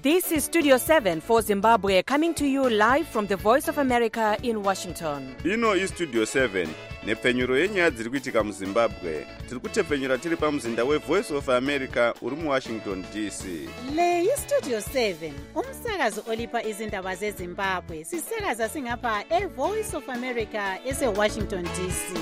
This is Studio 7 for Zimbabwe, coming to you live from the Voice of America in Washington. Ino is Studio 7, nepfenyuro yenyaya dziri kuitika muZimbabwe. Tiri kutepfenyura tiri pamuzinda weVoice of America uri muWashington DC. Le iStudio 7, umsakazo olipa izindaba zeZimbabwe. Sisakaza singapha eVoice of America eseWashington DC.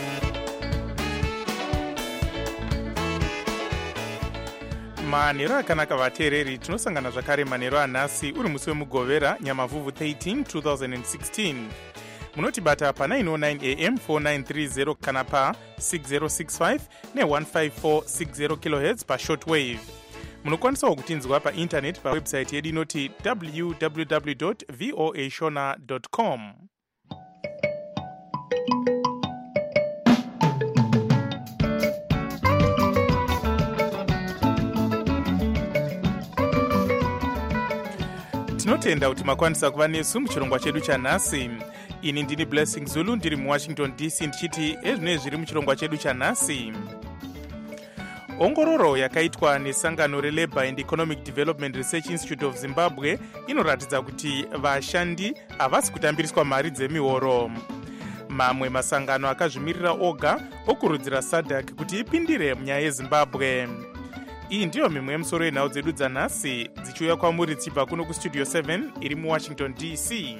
manheru akanaka vateereri, tinosangana zvakare manheru anhasi uri musi wemugovera nyamavhuvhu 13 2016. munotibata pa909 am 4930 kana pa6065 ne15460 kHz pashortwave. munokwanisawo kutinzwa paintaneti pawebsite yedu inoti www.voashona.com. tinotenda kuti makwanisa kuva nesu muchirongwa chedu chanhasi. ini ndini Blessing Zulu, ndiri muWashington DC ndichiti ezvinoi zviri muchirongwa chedu chanhasi. ongororo yakaitwa nesangano reLabour and Economic Development Research Institute of Zimbabwe inoratidza kuti vashandi havasi kutambiriswa mari dzemihoro. mamwe masangano akazvimirira oga okurudzira SADC kuti ipindire munyaya yeZimbabwe. iyi ndiyo mimwe yemusoro yenhau dzedu dzanhasi dzichiuya kwamuri dzichibva kuno kustudio 7 iri muWashington DC.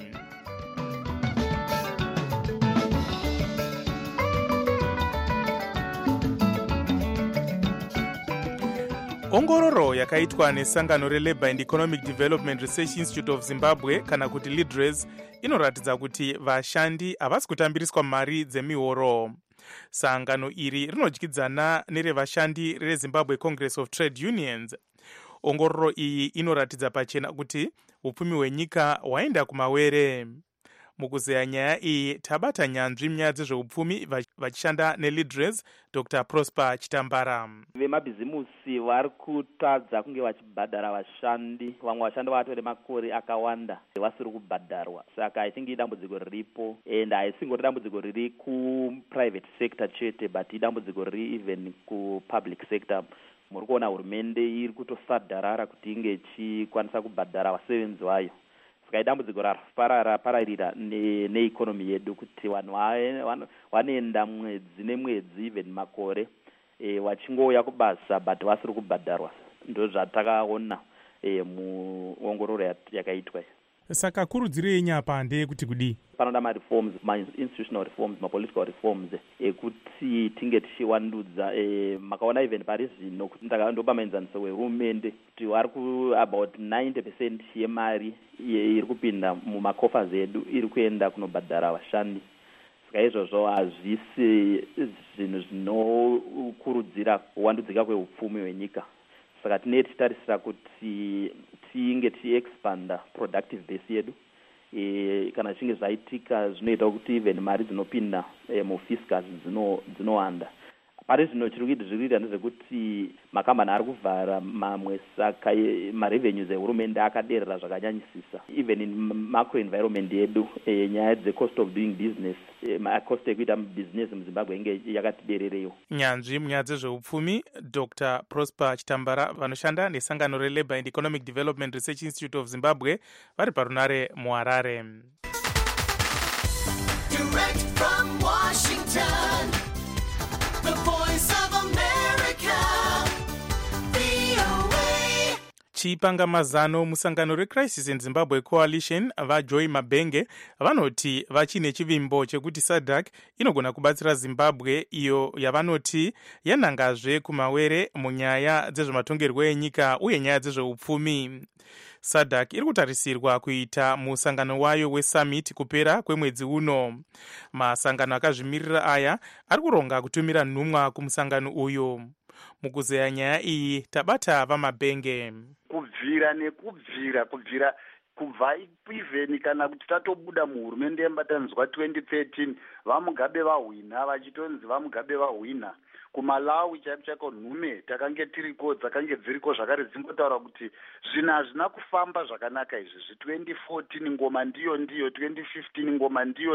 ongororo yakaitwa nesangano reLabour and Economic Development Research Institute of Zimbabwe kana kuti LIDRES inoratidza kuti vashandi havasi kutambiriswa mari dzemihoro. sangano iri rinodyidzana nerevashandi reZimbabwe Congress of Trade Unions. ongororo iyi inoratidza pachena kuti upfumi hwenyika hwaenda kumawere. mukuzeya nyaya iyi tabata nyanzvi munyaya dzezveupfumi vachishanda neLIDRES, Dr. Prosper Chitambara. vemabhizimusi vari kutadza kunge vachibhadhara vashandi. vamwe vashandi vatore makore akawanda vasiri kubhadharwa, saka I think idambudziko riripo, and haisingori dambudziko riri kuprivate sector chete, but idambudziko riri even kupublic sector. muri kuona hurumende iri kutosadharara kuti inge ichikwanisa kubhadhara vasevenzi vayo. saka idambudziko rapararira neikonomi yedu kuti vanhu vanoenda mwedzi nemwedzi even makore vachingouya kubasa but vasiri kubhadharwa. ndo zvatakaona muongororo yakaitwa. saka kurudziro yenyu apa ndeyekuti kudii? panoda mareforms, ma-institutional reforms, ma-political reforms ekuti tinge tichivandudza. makaona even pari zvino kuti ndopa maenzaniso wehurumende kuti vari about 90% yemari iri kupinda mumakofas edu iri kuenda kunobhadhara vashandi. saka izvozvo hazvisi zvinhu zvinokurudzira kuwandudzika kweupfumi hwenyika. saka tinee tichitarisira kuti tinge tichiexpanda productive base yedu. kana zvinge zvaitika zvinoita kuti even mari dzinopinda mufiscus dzinowanda. pari zvino zviri kuita ndezvekuti makambani ari kuvhara mamwe, saka marevenues ehurumende akaderera zvakanyanyisisa. even in macro environment yedu nyaya dzecost of doing business, cost ekuita business muZimbabwe inge yakati derereyo. nyanzvi munyaya dzezveupfumi Dr. Prosper Chitambara vanoshanda nesangano reLabour and Economic Development Research Institute of Zimbabwe vari parunare muHarare. Direct from Washington, the Voice of America, VOA. chipangamazano musangano reCrisis in Zimbabwe Coalition vaJoy Mabenge vanoti vachine chivimbo chekuti SADC inogona kubatsira Zimbabwe iyo yavanoti yanangazve kumawere munyaya dzezvematongerwo enyika uye nyaya dzezveupfumi. SADC iri kutarisirwa kuita musangano wayo wesummit kupera kwemwedzi uno. masangano akazvimirira aya ari kuronga kutumira nhumwa kumusangano uyu. mukuzeya nyaya iyi tabata vaMabenge. kubvira kubva even kana kuti tatobuda muhurumende yemubatanidzwa 2013 vamugabe vahwina vachitonzi vamugabe vahwina kumalawi chaiko chaiko nhume takange tiriko dzakange dziriko zvakare dzimbotaura kuti zvinhu hazvina kufamba zvakanaka izvi 2014 ngoma ndiyo 2015 ngoma ndiyo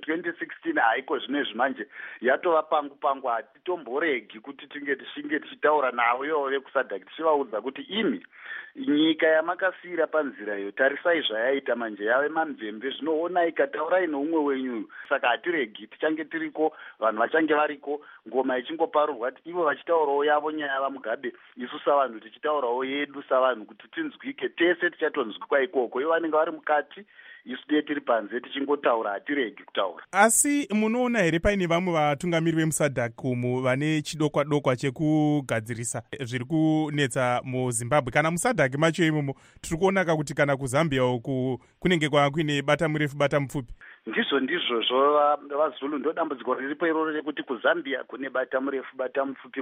2016 haiko zvinezvi manje yatova pangu hatitomboregi kuti tinge tichitaura navo ivo vekusadhaki tichivaudza kuti imi nyika yamakasiyira panzira iyo tarisai zvayaita manje yave mamvemve zvinoona ikataurai neumwe wenyu saka hatiregi tichange tiriko vanhu vachange variko ngoma ichingoparurwa kuti ivo vachitaurawo yavo nyaya vamugabe isu savanhu tichitaurawo yedu savanhu kuti tinzwike tese tichatonzwikwa ikoko ivo vanenge vari mukati isu dee tiri panze tichingotaura hatiregi kutaura. Asi munoona here paine vamwe vatungamiri vemusadhak umu vane chidokwa dokwa chekugadzirisa zviri kunetsa muzimbabwe kana musadhak macho imomo tiri kuonaka kuti kana kuzambia uku kunenge kwava kuine bata murefu bata mupfupi? Ndizvozvo vazulu ndo dambudziko riripo iroro rekuti kuzambia kune bata murefu bata mupfupi,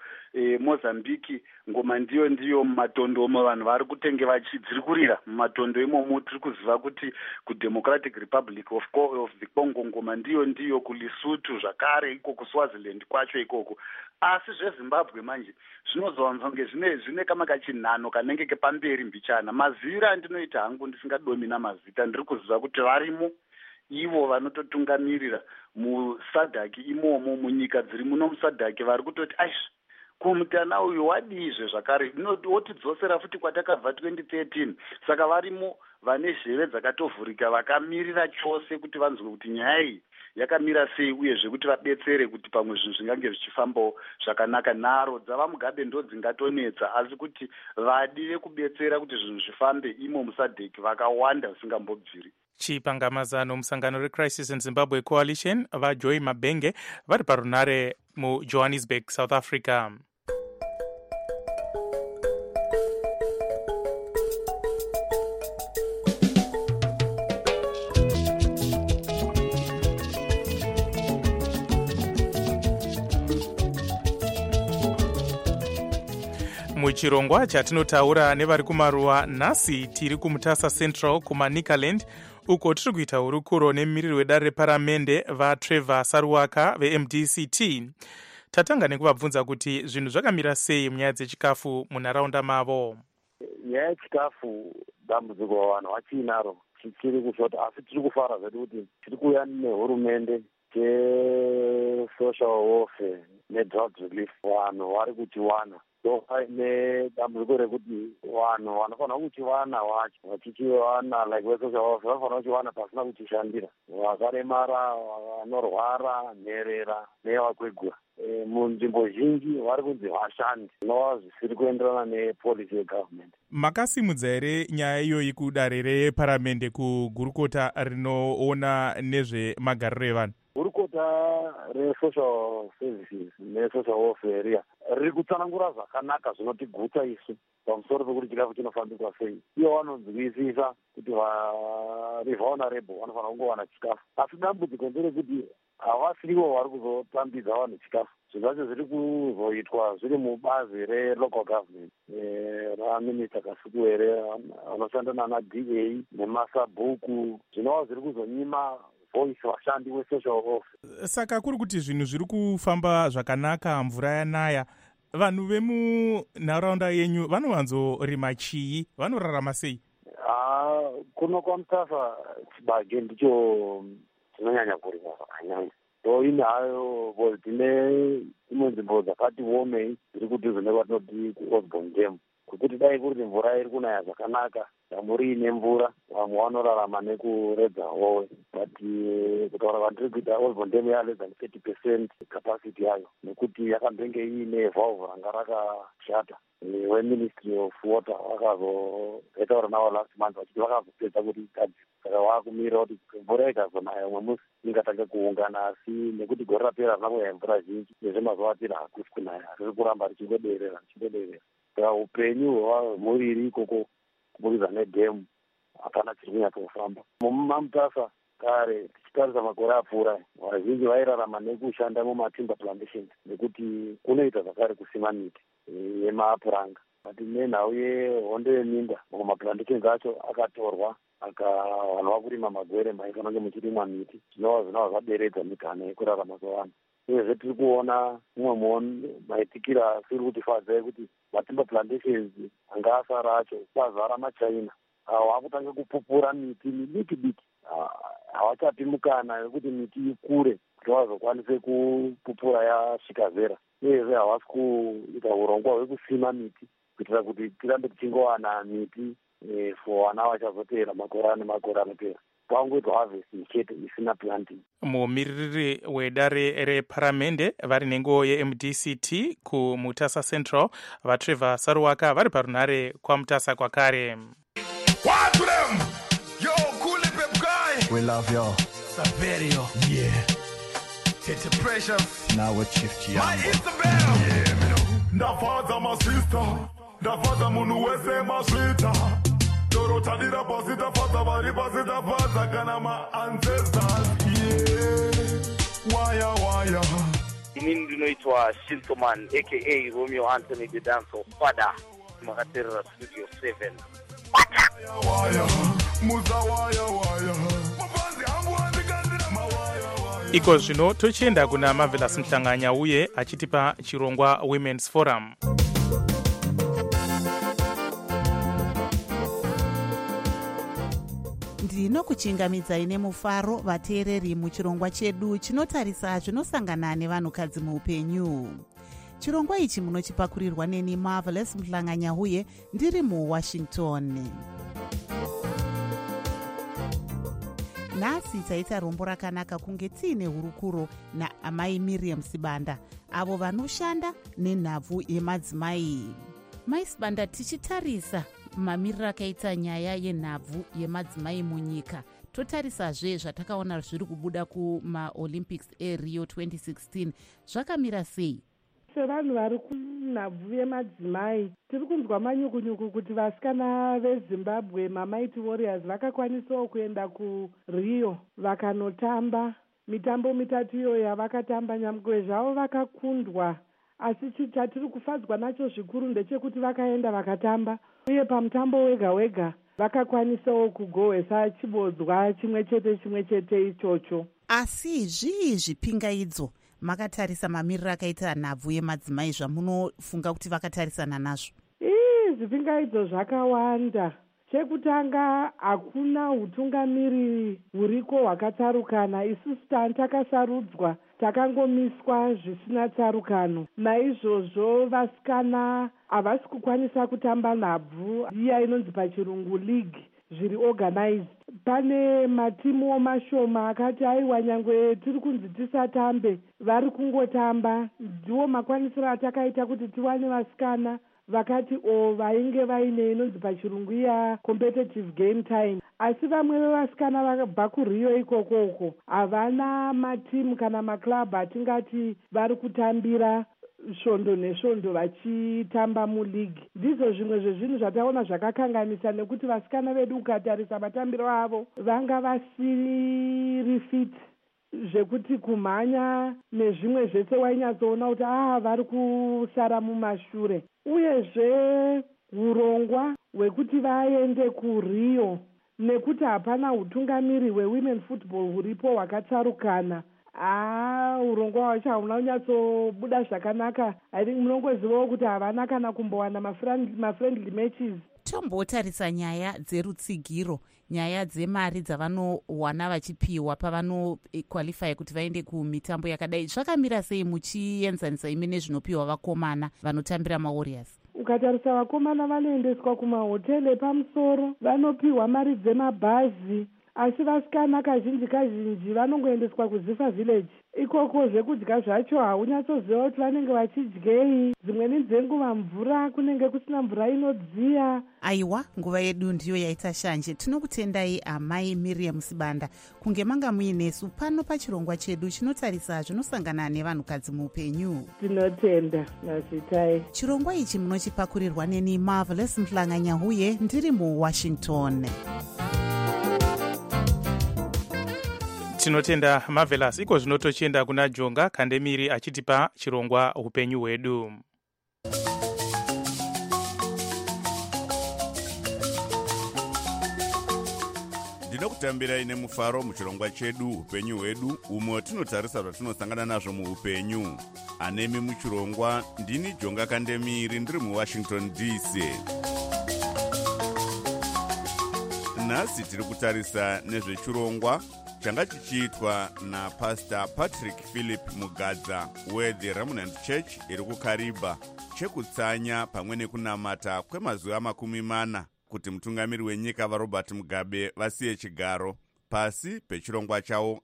kumozambiki ngoma ndiyo mumatondo omo vanhu vari kutenge dziri kurira mumatondo imomo. Tiri kuziva kuti kuDemocratic Republic of the Congo ngoma ndiyo kuLesotho zvakare iko kuSwaziland kwacho ikoko. Asi zveZimbabwe manje zvinozonzonge zvine kama kachinhano kanenge kepamberi mbichana. Maziviro andinoita hangu ndisingadomi namazita ndiri kuziva kuti varimo ivo vanototungamirira musadhaki imomo munyika dziri muno musadhaki vari kutoti aish kumutana uyu wadizve zvakare wotidzosera futi kwatakabva 2013. Saka varimo vane zheve dzakatovhurika vakamirira chose kuti vanzwe kuti nyaya iyi yakamira sei uyezve kuti vabetsere kuti pamwe zvinhu zvingange zvichifambawo zvakanaka. nharo dzavamugabe ndo dzingatonetsa asi kuti vadi vekubetsera kuti zvinhu zvifambe imo musadheki vakawanda zvisingambobviri. Chipangamazano musangano reCrisis in Zimbabwe Coalition vaJoy Mabenge vari parunare muJohannesburg, South Africa. Muchirongwa chatinotaura nevari kumaruwa nhasi tiri kumutasa Central kuManicaland uko tiri kuita hurukuro nemumiriri wedare reparamende vaTrevor Saruwaka veMDCT. Tatanga nekuvabvunza kuti zvinhu zvakamira sei munyaya dzechikafu munharaunda mavo. Nyaya yechikafu dambudziko vanhu vachinaro chiri kushota, asi tiri kufara zvedu kuti tiri kuuya nehurumende social welfare nedrugs relief. Vanhu vari kuchiwana paine dambudziko rekuti vanhu vanofanira kuchiwana wacho vachichiwana like vesocial welfare vanofanira kuchiwana pasina kuchishandira. Vakaremara, vanorwara, nherera nevakwegura munzvimbo zhinji vari kunzi vashandi zvinova zvisiri kuenderana nepolicy yegovernment. Makasimudza here nyaya iyoyi kudare reparamende kugurukota rinoona nezvemagariro evanhu? Gurukota resocial services nesocial welfare riya riri kutsanangura zvakanaka zvinotigutsa isu pamusoro pekuti chikafu chinofambiswa sei. Ivo vanonzwisisa kuti vari vulnerable vanofanira kungowana chikafu, asi dambudziko nderekuti havasirivo vari kuzotambidza vanhu chikafu. Zvinhu zvacho zviri kuzoitwa zviri mubazi relocal government raminista Kasukuwere vanoshanda nana DA nemasabhuku, zvinova zviri kuzonyima voice vashandi wesocial welfare. Saka kuri kuti zvinhu zviri kufamba zvakanaka, mvura yanaya, vanhu vemunharaunda yenyu vanovanzorima chii, vanorarama sei? Kuno kwaMutasa chibage ndicho chinonyanya kurima zvakanyanya. Ine hayo tine imwe nzvimbo dzakati womei dziri kudhuze nekwatinoti kuOsborn Dam, kuti dai kuti mvura iri kunaya zvakanaka, damu riine mvura, vamwe vanorarama nekuredza howe. But kutaura kwandiri kuita Osborn Dam yaleza ne30% capacity yayo nekuti yakambenge iine valve ranga rakashata. weMinistry of Water vakazoretaura navo last month vachiti vakazopedza kuti igadzirwe. Saka vakumira kuti mvura ikazonaya umwe musi ingatanga kuungana, asi nekuti gore rapera harina kunaya mvura zhinji nezvemazuva atiri hakusi kunaya, riri kuramba richingoderera. Saka upenyu hwemhuri ikoko kubudikidza nedhemu hapana chiri kunyatsofamba. MuMamutasa kare tichitarisa makore apfuura, vazhinji vairarama nekushanda mumatimber plantations nekuti kunoita zvakare kusima miti yemapuranga. But nenhau yehondo yeminda mumaplantations acho akatorwa vanhu vakurima magwere maifanonge muchirimwa miti, zvinova zvaderedza migana yekurarama kwevanhu. uyezve tiri kuona mumwe maitikira tiri kuti fadzai kuti matimber plantations anga asara acho kwazara machina vakutanga kupupura miti midiki diki havachapi mukana wekuti miti ikure kuti vazokwanise kupupura yasvika zera uyezve havasi kuita urongwa hwekusima miti kuitira kuti tirambe tichingowana miti for vana vachazotevera makore nemakore anopera pangoitwa harvesting chete isina planting. Mumiriri wedare reparamende vari nenguo yeMDCT kumutasa Central vaTrevor Saruwaka vari parunhare kwamutasa kwakare. What to them? Yo, cool pep guy. We love you. Saverio. Yeah. It's a precious. Now we shift you. My Isabel. Yeah, me know. Ndafaza my sister. Ndafaza munu wese my sweeter. Dorota dira posita fata bari posita fata kana my ancestors. Yeah. Waya. Inini ndinoitwa Shintoman aka Romeo Anthony the Dancer Father. Makaterera Studio 7. Waya. Muza waya. Iko zvino tochienda kuna Marvelous Mhlanganya uye achitipa chirongwa Women's Forum. ndinokuchingamidzai nemufaro vateereri muchirongwa chedu chinotarisa zvinosangana nevanhukadzi muupenyu. Chirongwa ichi munochipakurirwa neni Marvelous Mhlanganya uye ndiri muWashington. Nhasi taita rombo rakanaka kunge tiine hurukuro naamai Miriam Sibanda avo vanoshanda nenhabvu yemadzimai. Mai Sibanda, tichitarisa mamiriro akaita nyaya yenhabvu yemadzimai munyika, totarisazve zvatakaona zviri kubuda kumaolympics eRio 2016, zvakamira sei? Sevanhu vari kunhabvu yemadzimai tiri kunzwa manyukunyuku kuti vasikana veZimbabwe maMighty Warriors vakakwanisawo kuenda kuRio vakanotamba mitambo mitatu iyo yavakatamba. Nyamwe zvavo vakakundwa, asi chatiri kufadzwa nacho zvikuru ndechekuti vakaenda vakatamba, uye pamutambo wega wega vakakwanisawo kugohwesa chibodzwa chimwe chete ichocho. Asi zvii zvipingaidzo makatarisa mamiriro akaita nhabvu yemadzimai zvamunofunga kuti vakatarisana nazvo? Zvipingaidzo zvakawanda. Chekutanga, hakuna utungamiri huriko hwakatsarukana. Isusu takasarudzwa takangomiswa zvisina tsarukano. Naizvozvo vasikana havasi kukwanisa kutamba nhabvu iya inonzi pachirungu league zviri organized. Pane matimu mashoma akati aiwa nyangwe tiri kunzi tisatambe vari kungotamba. Ndiwo makwanisiro atakaita kuti tiwane vasikana vakati vainge vaine inonzi pachirungu iya competitive game time. Asi vamwe vevasikana vakabva kuRio ikoko havana matimu kana maklabhu atingati vari kutambira svondo nesvondo vachitamba muligi. Ndizvo zvimwe zvezvinhu zvataona zvakakanganisa, nekuti vasikana vedu ukatarisa matambiro avo vanga vasiri fit zvekuti kumhanya nezvimwe zvese wainyatsoona kuti vari kusara mumashure. Uyezve urongwa hwekuti vaende kuRio, nekuti hapana utungamiri hwewomen football huripo hwakatsarukana. Urongwa hwacho hauna kunyatsobuda zvakanaka. I think munongozivawo kuti havana kana kumbowana mafriendly matches. Tombotarisa nyaya dzerutsigiro, nyaya dzemari dzavanowana vachipiwa pavanoqualify kuti vaende kumitambo yakadai. Zvakamira sei muchienzanisa imi nezvinopiwa vakomana vanotambira maWarriors? Ukatarisa vakomana vanoendeswa kumahoteli epamusoro, vanopiwa mari dzemabhazi, asi vasikana kazhinji vanongoendeswa kuZifa village. Ikoko zvekudya zvacho haunyatsoziva kuti vanenge vachidyei. Dzimweni dzenguva mvura kunenge kusina mvura inodziya. Aiwa, nguva yedu ndiyo yaita shanje. Tinokutendai amai Miriam Sibanda kunge manga muinesu pano pachirongwa chedu chinotarisa zvinosangana nevanhukadzi muupenyu. Tinotenda nazitai. Chirongwa ichi munochipakurirwa neni Marvelous Mhlanganya uye ndiri muWashington. Tinotenda Marvelous. Iko zvino tochienda kuna Jonga Kandemiri achitipa chirongwa upenyu hwedu. ndinokutambirai nemufaro muchirongwa chedu upenyu hwedu, umwe tinotarisa zvatinosangana nazvo muupenyu. Anemi muchirongwa ndini Jonga Kandemiri, ndiri muWashington DC. Nhasi tiri kutarisa nezvechirongwa changa chichiitwa naPastor Patrick Philip Mugadza weThe Remnant Church iri kuKariba, chekutsanya pamwe nekunamata kwemazuva 40 kuti mutungamiri wenyika vaRobert Mugabe vasiye chigaro pasi pechirongwa chavo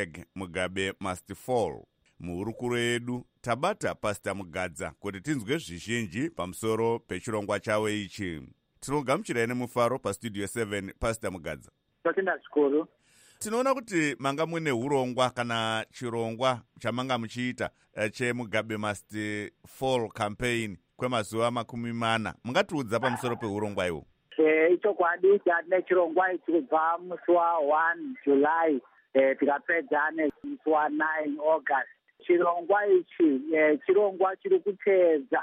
#Mugabe must fall. Muhurukuro yedu tabata Pastor Mugadza kuti tinzwe zvizhinji pamusoro pechirongwa chavo ichi. Tinogamuchirai nemufaro pastudio 7 Pastor Mugadza. Totenda zvikuru. Tinoona kuti manga mune urongwa kana chirongwa chamanga muchiita cheMugabe must fall campaign kwemazuva 40. Mungatiudza pamusoro peurongwa iwo? Ichokwadi tine chirongwa ichi kubva musi wa1 July tikapedza nemusi wa9 August. Chirongwa ichi chirongwa chiri kuteedza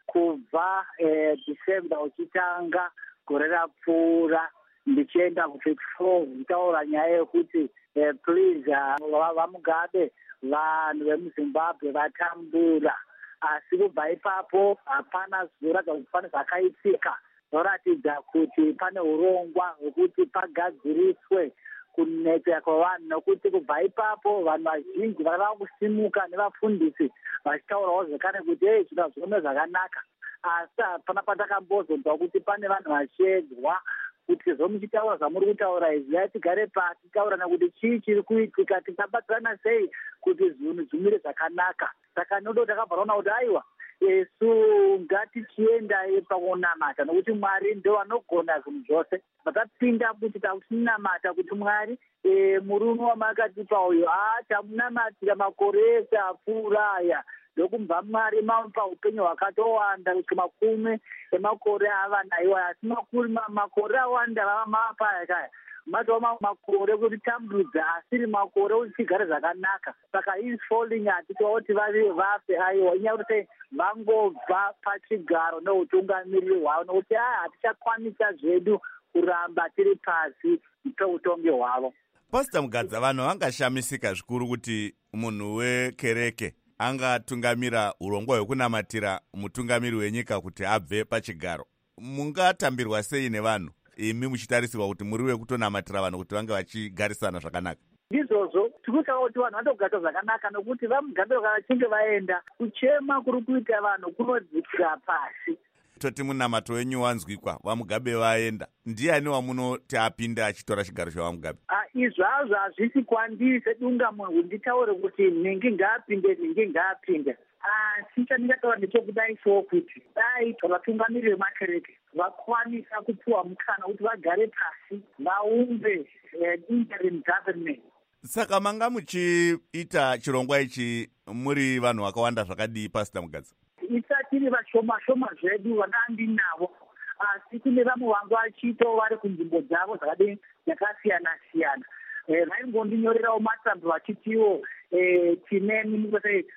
kubva December uchitanga gore rapfuura ndichienda ku24 nditaura nyaya yekuti please vaMugabe vanhu vemuZimbabwe vatambura. Asi kubva ipapo hapana zvizoratidza kuti pane zvakaitika zvoratidza kuti pane urongwa hwekuti pagadziriswe kunetseka kwavanhu, nokuti kubva ipapo vanhu vazhinji vakava kusimuka nevafundisi vachitaurawo zvekare kuti zviro zvinome zvakanaka. Asi hapana patakambozonzwa kuti pane vanhu vachiedzwa kuti zvomuchitaura zvamuri kutaura izvi tigare pasi titaurana kuti chii chiri kuitika, tingabatsirana sei kuti zvinhu zvimire zvakanaka. Saka nodo takabvaraona kuti aiwa Yesu ngatichienda pakunamata nokuti Mwari ndo anogona zvinhu zvose. Patapinda kuti takunamata kuti Mwari murume wamakatipa uyo tamunamatira makore ese apfuura aya ndokumva Mwari mamupa upenyu hwakatowanda kusvika 10 emakore ava nayo. Asi makore awanda vamapa kaya matova makore kuti tambudza asiri makore kuti tigare zvakanaka. Saka is falling hatitoti vafe aiwa inyaya kuti vangobva pachigaro neutungamiriri hwavo nokuti hatichakwanisa zvedu kuramba tiri pasi peutongi hwavo. Pastor Mugadza, vanhu vangashamisika zvikuru kuti munhu wekereke angatungamira urongwa hwekunamatira mutungamiri wenyika kuti abve pachigaro. Mungatambirwa sei nevanhu imi muchitarisirwa kuti muri wekutonamatira vanhu kuti vange vachigarisana zvakanaka? Izvozvo tikutaura kuti vanhu vatogara zvakanaka nokuti vaMugabe kana vachinge vaenda kuchema kuri kuita vanhu kunodzikira pasi. Toti munamato wenyu wanzwikwa vaMugabe vaenda, ndiani wamunoti apinda achitora chigaro chavaMugabe? Izvazvo hazvisi kwandiri sedunga munhu nditaure kuti nhingi ngaapinde. Asi chandingataura ndechokudai so kuti dai vatungamiri vemakereke vakwanisa kupiwa mukana kuti vagare pasi vaumbe interim government. Saka manga muchiita chirongwa ichi muri vanhu vakawanda zvakadii Pastor Mugadza? Isatiri vashoma zvedu vandandinavo, asi kune vamwe vangu vachito vari kunzvimbo dzavo dzakadii yakasiyana siyana. Vaingondinyorerawo matsambo vachitiwo tineni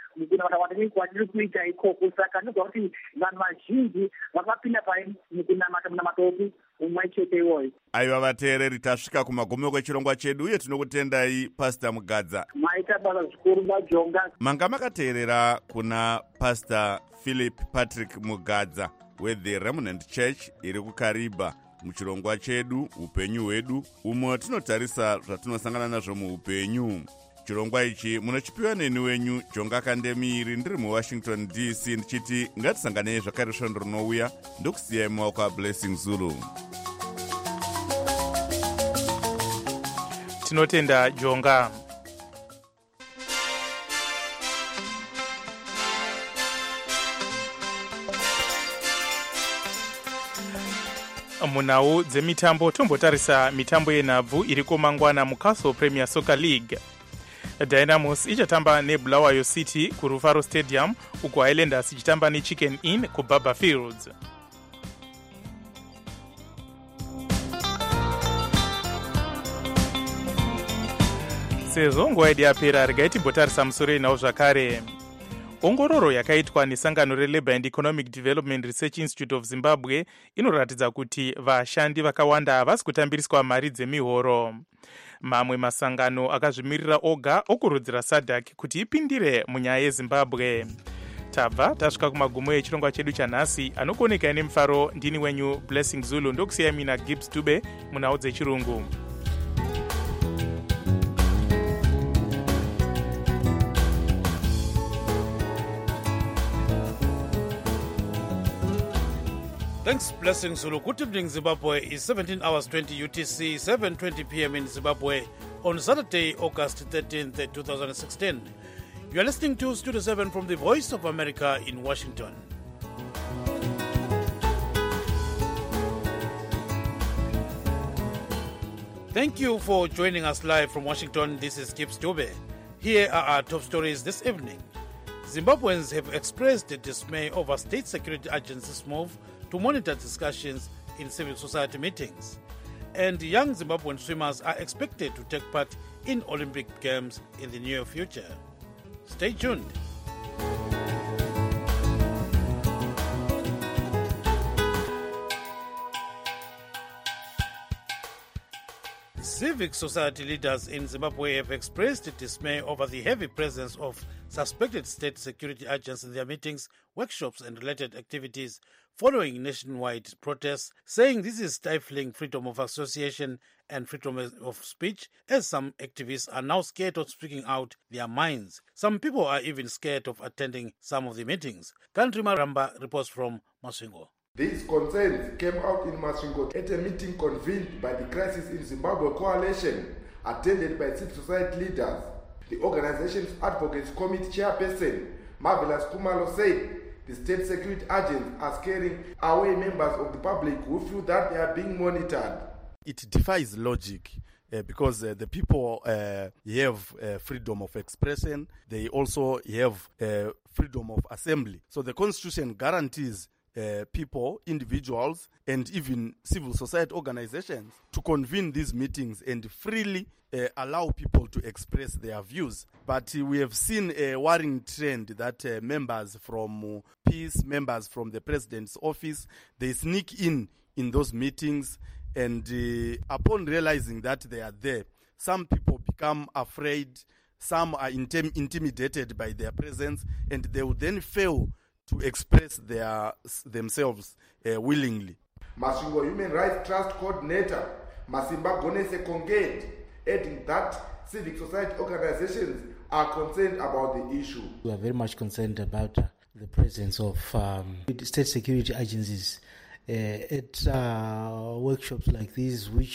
kwatiri kuita ikoko. Saka ndinogwa kuti vanhu vazhinji vakapinda mukunamata upi umwe chete iwoyo. Aiva vateereri, tasvika kumagomero kwechirongwa chedu uye tinokutendai Pastor Mugadza. Maita basa zvikuru vaJonga. Manga makateerera kuna Pastor Philip Patrick Mugadza weThe Remnant Church iri kuKariba muchirongwa chedu upenyu hwedu, umwe tinotarisa zvatinosangana nazvo muupenyu. Chirongwa ichi munochipiwa neni wenyu Jonga Kandemiri, ndiri muWashington DC, ndichiti ngatisanganei zvakare svondo rinouya. Ndokusiyai mumaoko aBlessing Zulu. Tinotenda Jonga. Munhau dzemitambo tombotarisa mitambo yenhabvu iriko mangwana muCastle Premier Soccer League. Dynamos ichatamba neBulawayo City kuRufaro Stadium, uko Highlanders ichitamba neChicken Inn kuBaba Fields. Sezvo nguva yedu yapera regai timbotarisa musoro inawo zvakare. ongororo yakaitwa nesangano relabour and economic development research institute of zimbabwe inoratidza kuti vashandi vakawanda havasi kutambiriswa mari dzemihoro. Mamwe masangano akazvimirira oga okurudzira SADC kuti ipindire munyaya yezimbabwe. Tabva tasvika kumagumo echirongwa chedu chanhasi. Anokuoneka nemufaro ndini wenyu Blessing Zulu, ndokusiya mina Gibbs Dube munhau dzechirungu. Thanks, Blessing Zulu. Good evening, Zimbabwe. It's 17 hours 20 UTC, 7:20 p.m. in Zimbabwe on Saturday, August 13th, 2016. You are listening to Studio 7 from the Voice of America in Washington. Thank you for joining us live from Washington. This is Gibbs Dube. Here are our top stories this evening. Zimbabweans have expressed dismay over state security agencies' move to monitor discussions in civil society meetings. And young Zimbabwean swimmers are expected to take part in Olympic Games in the near future. Stay tuned. Civic society leaders in Zimbabwe have expressed dismay over the heavy presence of suspected state security agents in their meetings, workshops and related activities following nationwide protests, saying this is stifling freedom of association and freedom of speech, as some activists are now scared of speaking out their minds. Some people are even scared of attending some of the meetings. Country Maramba reports from Masvingo. These concerns came out in Masvingo at a meeting convened by the Crisis in Zimbabwe Coalition, attended by civil society leaders. The organization's Advocates Committee chairperson, Marvelous Kumalo, said the state security agents are scaring away members of the public who feel that they are being monitored. It defies logic. Because the people have freedom of expression, they also have freedom of assembly. So the Constitution guarantees people, individuals, and even civil society organizations to convene these meetings and freely allow people to express their views. But we have seen a worrying trend that members from peace, members from the president's office, they sneak in those meetings, and upon realizing that they are there, some people become afraid, some are intimidated by their presence, and they will then fail to express themselves willingly. Masvingo Human Rights Trust Coordinator Masimba Gonese Konged, adding that civic society organizations are concerned about the issue. We are very much concerned about the presence of state security agencies at workshops like these, which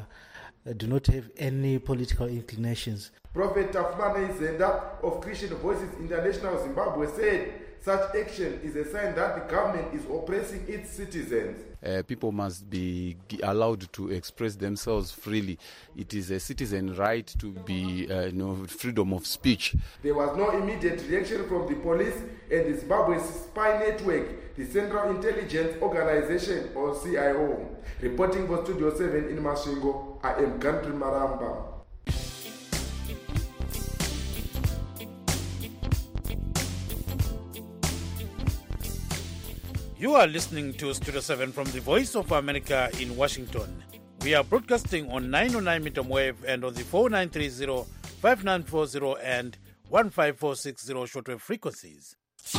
do not have any political inclinations. Prophet Tafmane Zenda of Christian Voices International Zimbabwe said such action is a sign that the government is oppressing its citizens. People must be allowed to express themselves freely. It is a citizen right to be freedom of speech. There was no immediate reaction from the police and the Zimbabwe Spy Network, the Central Intelligence Organization, or CIO. Reporting for Studio 7 in Masvingo, I am Country Maramba. You are listening to Studio 7 from the Voice of America in Washington. We are broadcasting on 909 meter wave and on the 4930, 5940 and 15460 shortwave frequencies.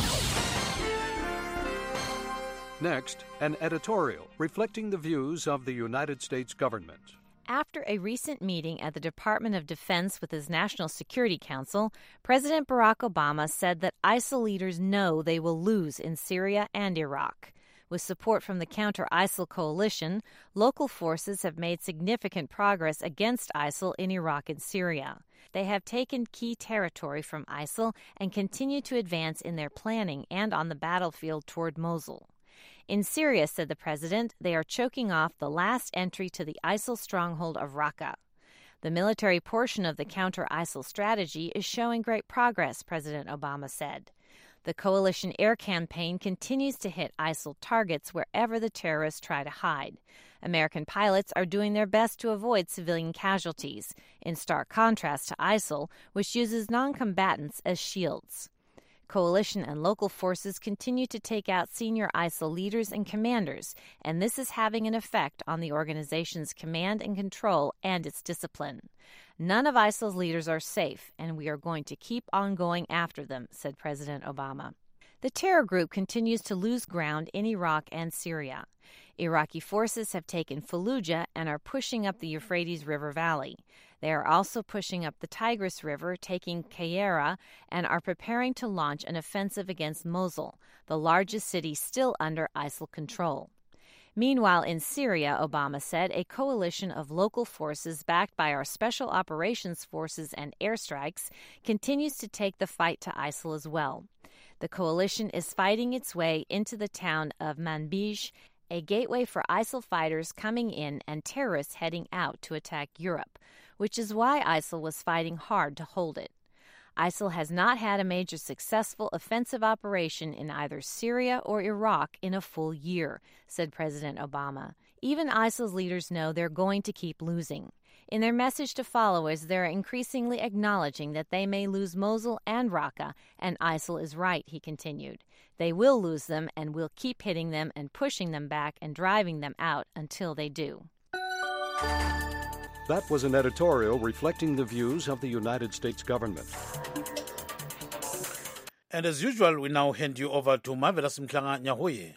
Next, an editorial reflecting the views of the United States government. After a recent meeting at the Department of Defense with his National Security Council, President Barack Obama said that ISIL leaders know they will lose in Syria and Iraq. With support from the counter-ISIL coalition, local forces have made significant progress against ISIL in Iraq and Syria. They have taken key territory from ISIL and continue to advance in their planning and on the battlefield toward Mosul. In Syria, said the president, they are choking off the last entry to the ISIL stronghold of Raqqa. The military portion of the counter-ISIL strategy is showing great progress, President Obama said. The coalition air campaign continues to hit ISIL targets wherever the terrorists try to hide. American pilots are doing their best to avoid civilian casualties, in stark contrast to ISIL, which uses non-combatants as shields. Coalition and local forces continue to take out senior ISIL leaders and commanders, and this is having an effect on the organization's command and control and its discipline. None of ISIL's leaders are safe, and we are going to keep on going after them, said President Obama. The terror group continues to lose ground in Iraq and Syria. Iraqi forces have taken Fallujah and are pushing up the Euphrates River Valley. They are also pushing up the Tigris River, taking Qayyara, and are preparing to launch an offensive against Mosul, the largest city still under ISIL control. Meanwhile, in Syria, Obama said, a coalition of local forces backed by our special operations forces and airstrikes continues to take the fight to ISIL as well. The coalition is fighting its way into the town of Manbij, a gateway for ISIL fighters coming in and terrorists heading out to attack Europe, which is why ISIL was fighting hard to hold it. ISIL has not had a major successful offensive operation in either Syria or Iraq in a full year, said President Obama. Even ISIL's leaders know they're going to keep losing. In their message to followers, they're increasingly acknowledging that they may lose Mosul and Raqqa, and ISIL is right, he continued. They will lose them, and we'll keep hitting them and pushing them back and driving them out until they do. That was an editorial reflecting the views of the United States government. And as usual, we now hand you over to Marvelous Mklanga Nyahoye.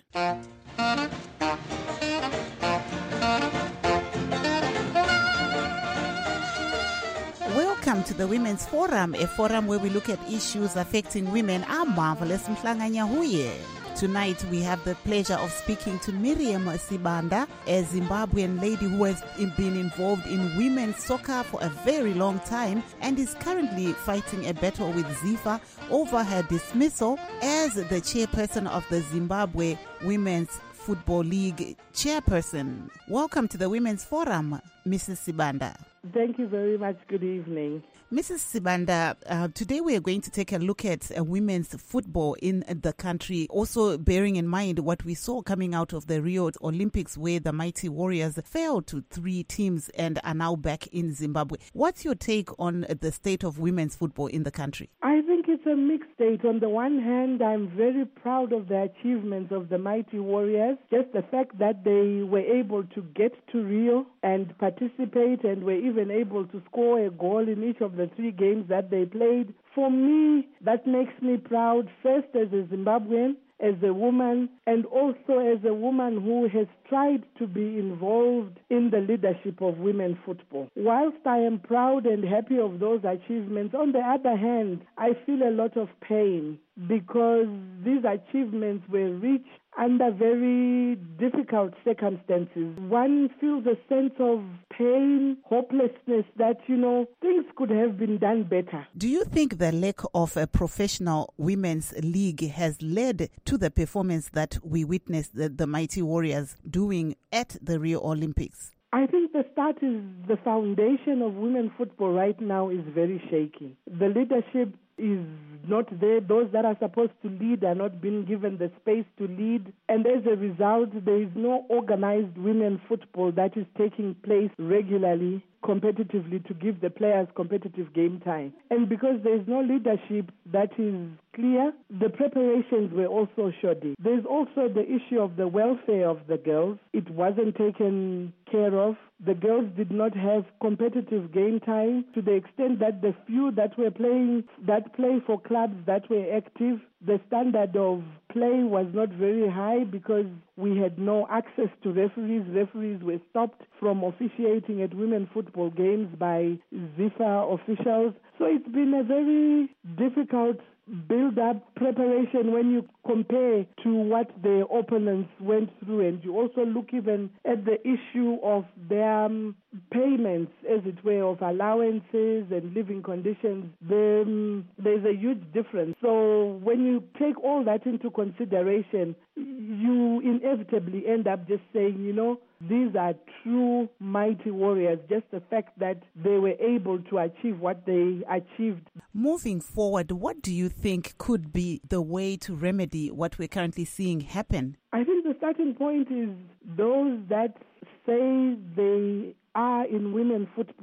Welcome to the Women's Forum, a forum where we look at issues affecting women. I'm Marvelous Mklanga Nyahuye. Tonight we have the pleasure of speaking to Miriam Sibanda, a Zimbabwean lady who has been involved in women's soccer for a very long time and is currently fighting a battle with ZIFA over her dismissal as the chairperson of the Zimbabwe Women's Football League chairperson. Welcome to the Women's Forum, Mrs. Sibanda. Thank you very much. Good evening. Mrs. Sibanda, today we are going to take a look at women's football in the country, also bearing in mind what we saw coming out of the Rio Olympics, where the Mighty Warriors fell to 3 teams and are now back in Zimbabwe. What's your take on the state of women's football in the country? I think it's a mixed state. On the one hand, I'm very proud of the achievements of the Mighty Warriors. Just the fact that they were able to get to Rio and participate and were even able to score a goal in each of the 3 games that they played. For me, that makes me proud, first as a Zimbabwean, as a woman, and also as a woman who has tried to be involved in the leadership of women football. Whilst I am proud and happy of those achievements, on the other hand, I feel a lot of pain because these achievements were reached under very difficult circumstances. One feels a sense of pain, hopelessness that, things could have been done better. Do you think the lack of a professional women's league has led to the performance that we witnessed the Mighty Warriors doing at the Rio Olympics? I think the start is the foundation of women football right now is very shaky. The leadership is not there. Those that are supposed to lead are not being given the space to lead. And as a result, there is no organized women football that is taking place regularly, competitively, to give the players competitive game time. And because there is no leadership that is clear, the preparations were also shoddy. There's also the issue of the welfare of the girls. It wasn't taken care of. The girls did not have competitive game time to the extent that the few that were playing, that play for clubs that were active, the standard of play was not very high because we had no access to referees. Referees were stopped from officiating at women football games by ZIFA officials. So it's been a very difficult build-up preparation when you compare to what the opponents went through, and you also look even at the issue of their payments, as it were, of allowances and living conditions. There's a huge difference. So when you take all that into consideration, you inevitably end up just saying, these are true mighty warriors, just the fact that they were able to achieve what they achieved. Moving forward, what do you think could be the way to remedy what we're currently seeing happen? I think the starting point is those that say they are in women football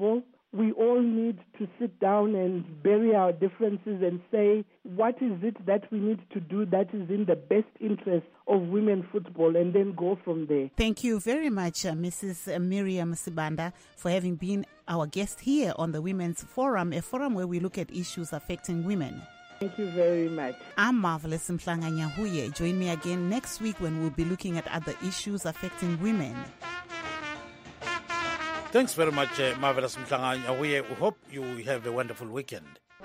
we all need to sit down and bury our differences and say, what is it that we need to do that is in the best interest of women football, and then go from there. Thank you very much, Mrs. Miriam Sibanda, for having been our guest here on the Women's Forum, a forum where we look at issues affecting women. Thank you very much. I'm Marvelous Mhlanga Nyahuye. Join me again next week when we'll be looking at other issues affecting women. Thanks very much, Marvelous Mhlanga. We hope you have a wonderful weekend.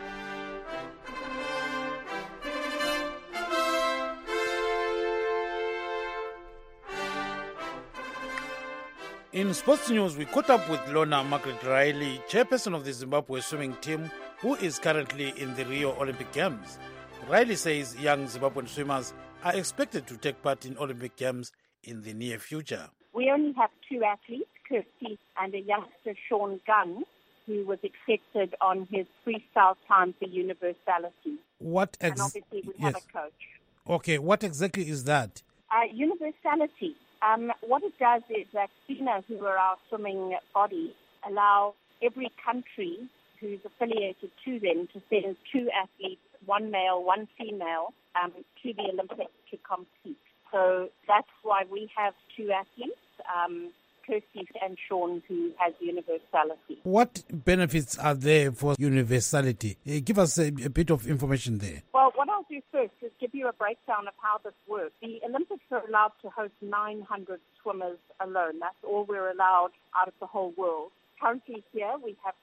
In sports news, we caught up with Lorna Margaret Riley, chairperson of the Zimbabwe swimming team, who is currently in the Rio Olympic Games. Riley says young Zimbabwean swimmers are expected to take part in Olympic Games in the near future. We only have two athletes, Kirsty and a youngster, Sean Gunn, who was accepted on his freestyle time for universality. And obviously we have a coach. Okay, what exactly is that? Universality. What it does is that FINA, who are our swimming body, allow every country who's affiliated to them to send two athletes, one male, one female, to the Olympics to compete. So that's why we have two athletes, Kirsty and Sean, who has universality. What benefits are there for universality? Give us a bit of information there. Well, what I'll do first is give you a breakdown of how this works. The Olympics are allowed to host 900 swimmers alone. That's all we're allowed out of the whole world. Currently here we have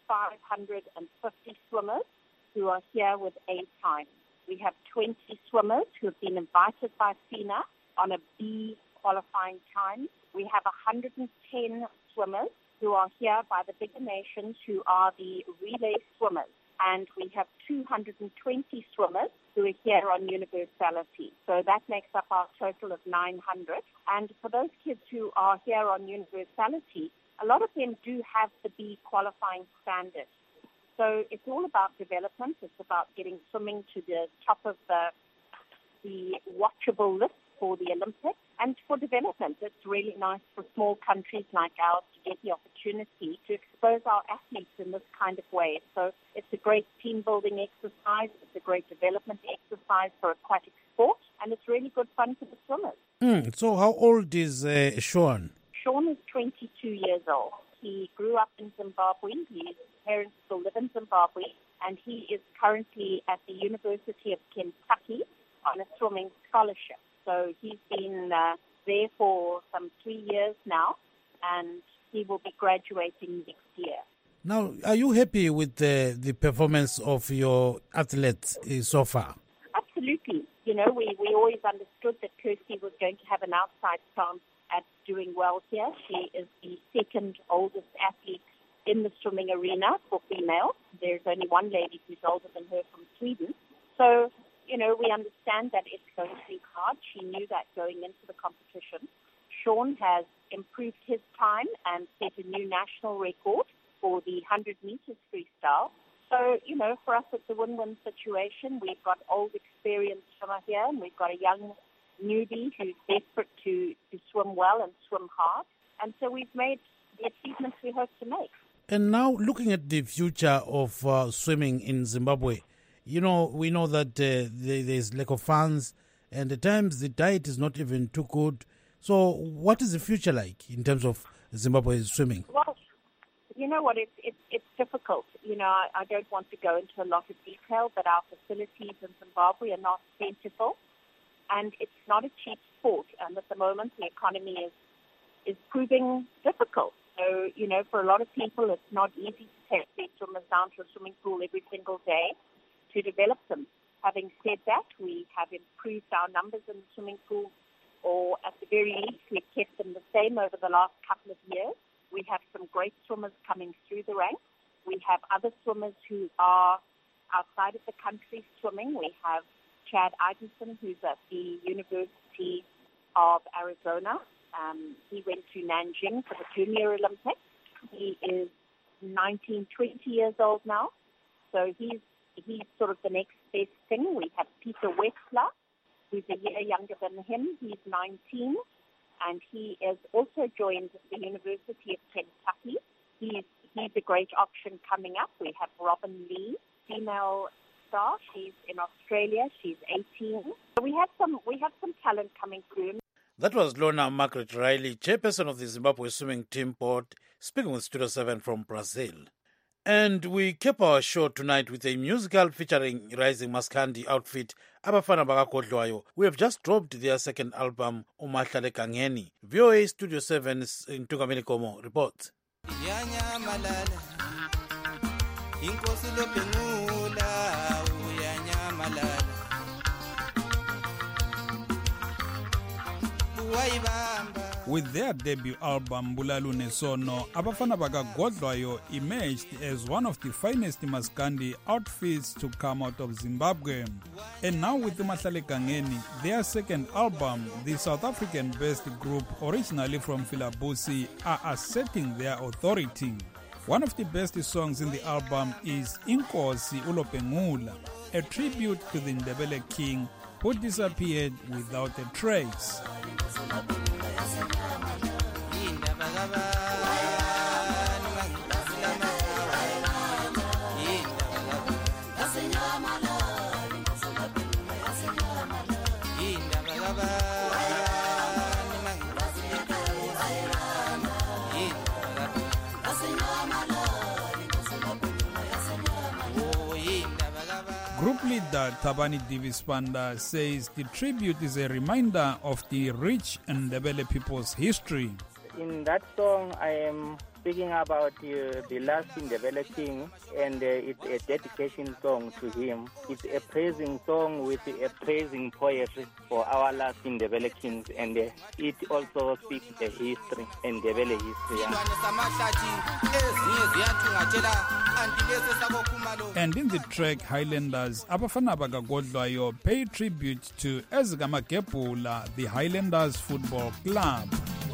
550 swimmers who are here with A time. We have 20 swimmers who have been invited by FINA on a B qualifying time. We have 110 swimmers who are here by the bigger nations who are the relay swimmers. And we have 220 swimmers who are here on universality. So that makes up our total of 900. And for those kids who are here on universality, a lot of them do have the B qualifying standard. So it's all about development. It's about getting swimming to the top of the watchable list for the Olympics. And for development, it's really nice for small countries like ours to get the opportunity to expose our athletes in this kind of way. So it's a great team-building exercise. It's a great development exercise for aquatic sport. And it's really good fun for the swimmers. So how old is Sean? Sean is 22 years old. He grew up in Zimbabwe. His parents still live in Zimbabwe. And he is currently at the University of Kentucky on a swimming scholarship. So he's been there for some 3 years now, and he will be graduating next year. Now, are you happy with the performance of your athletes so far? Absolutely. You know, we always understood that Kirsty was going to have an outside chance at doing well here. She is the second oldest athlete in the swimming arena for females. There's only one lady who's older than her from Sweden. So, you know, we understand that it's going to be hard. She knew that going into the competition. Sean has improved his time and set a new national record for the 100 meters freestyle. So, you know, for us it's a win-win situation. We've got old experienced swimmer here, and we've got a young newbie who's desperate to swim well and swim hard. And so we've made the achievements we hope to make. And now looking at the future of swimming in Zimbabwe, you know, we know that there's lack of funds, and at times the diet is not even too good. So what is the future like in terms of Zimbabwe's swimming? Well, you know what, it's difficult. You know, I don't want to go into a lot of detail, but our facilities in Zimbabwe are not plentiful, and it's not a cheap sport. And at the moment, the economy is proving difficult. So, you know, for a lot of people, it's not easy to take their swimmers down to a swimming pool every single day to develop them. Having said that, we have improved our numbers in the swimming pool, or at the very least, we've kept them the same over the last couple of years. We have some great swimmers coming through the ranks. We have other swimmers who are outside of the country swimming. We have Chad Idenson, who's at the University of Arizona. He went to Nanjing for the Junior Olympics. He is 19, 20 years old now. So he's sort of the next best thing. We have Peter Wexler, who's a year younger than him. He's 19, and he has also joined the University of Kentucky. He's he's a great option coming up. We have Robin Lee, female star. She's in Australia. She's 18. So we have some talent coming through. That was Lorna Margaret Riley, chairperson of the Zimbabwe Swimming Team Board, speaking with Studio 7 from Brazil. And we keep our show tonight with a musical featuring Rising Maskandi outfit, Abafana Bakakodlwayo. We have just dropped their second album, Umahlale Kangeni. VOA Studio 7's Ntungameni Komo reports. With their debut album Bulalu Nesono, Abafana Bakagodlwayo emerged as one of the finest Maskandi outfits to come out of Zimbabwe. And now with Umahlale Kangeni, their second album, the South African-based group originally from Filabusi are asserting their authority. One of the best songs in the album is Inkosi Ulopengula, a tribute to the Ndebele king who disappeared without a trace. Group leader Tabani Divispanda says the tribute is a reminder of the rich Ndebele people's history. In that song, I am speaking about the last Ndebele king, and it's a dedication song to him. It's a praising song with a praising poetry for our last Ndebele kings, and it also speaks the history, Ndebele history. And in the track Highlanders, Abafana Bakagodlwayo pay tribute to Ezgama Kepula, the Highlanders Football Club.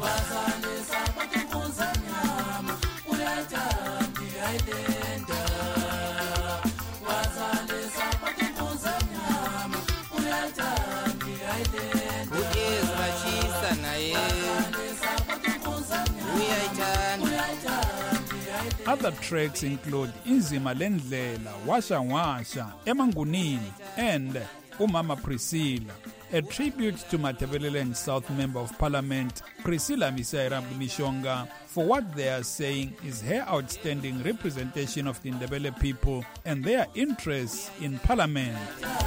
Other tracks include Inzima Lendlela, Washa Washa, Emangunini, and Umama Priscilla, a tribute to Matabeleland South Member of Parliament Priscilla Misaira Mishonga for what they are saying is her outstanding representation of the Ndebele people and their interests in Parliament.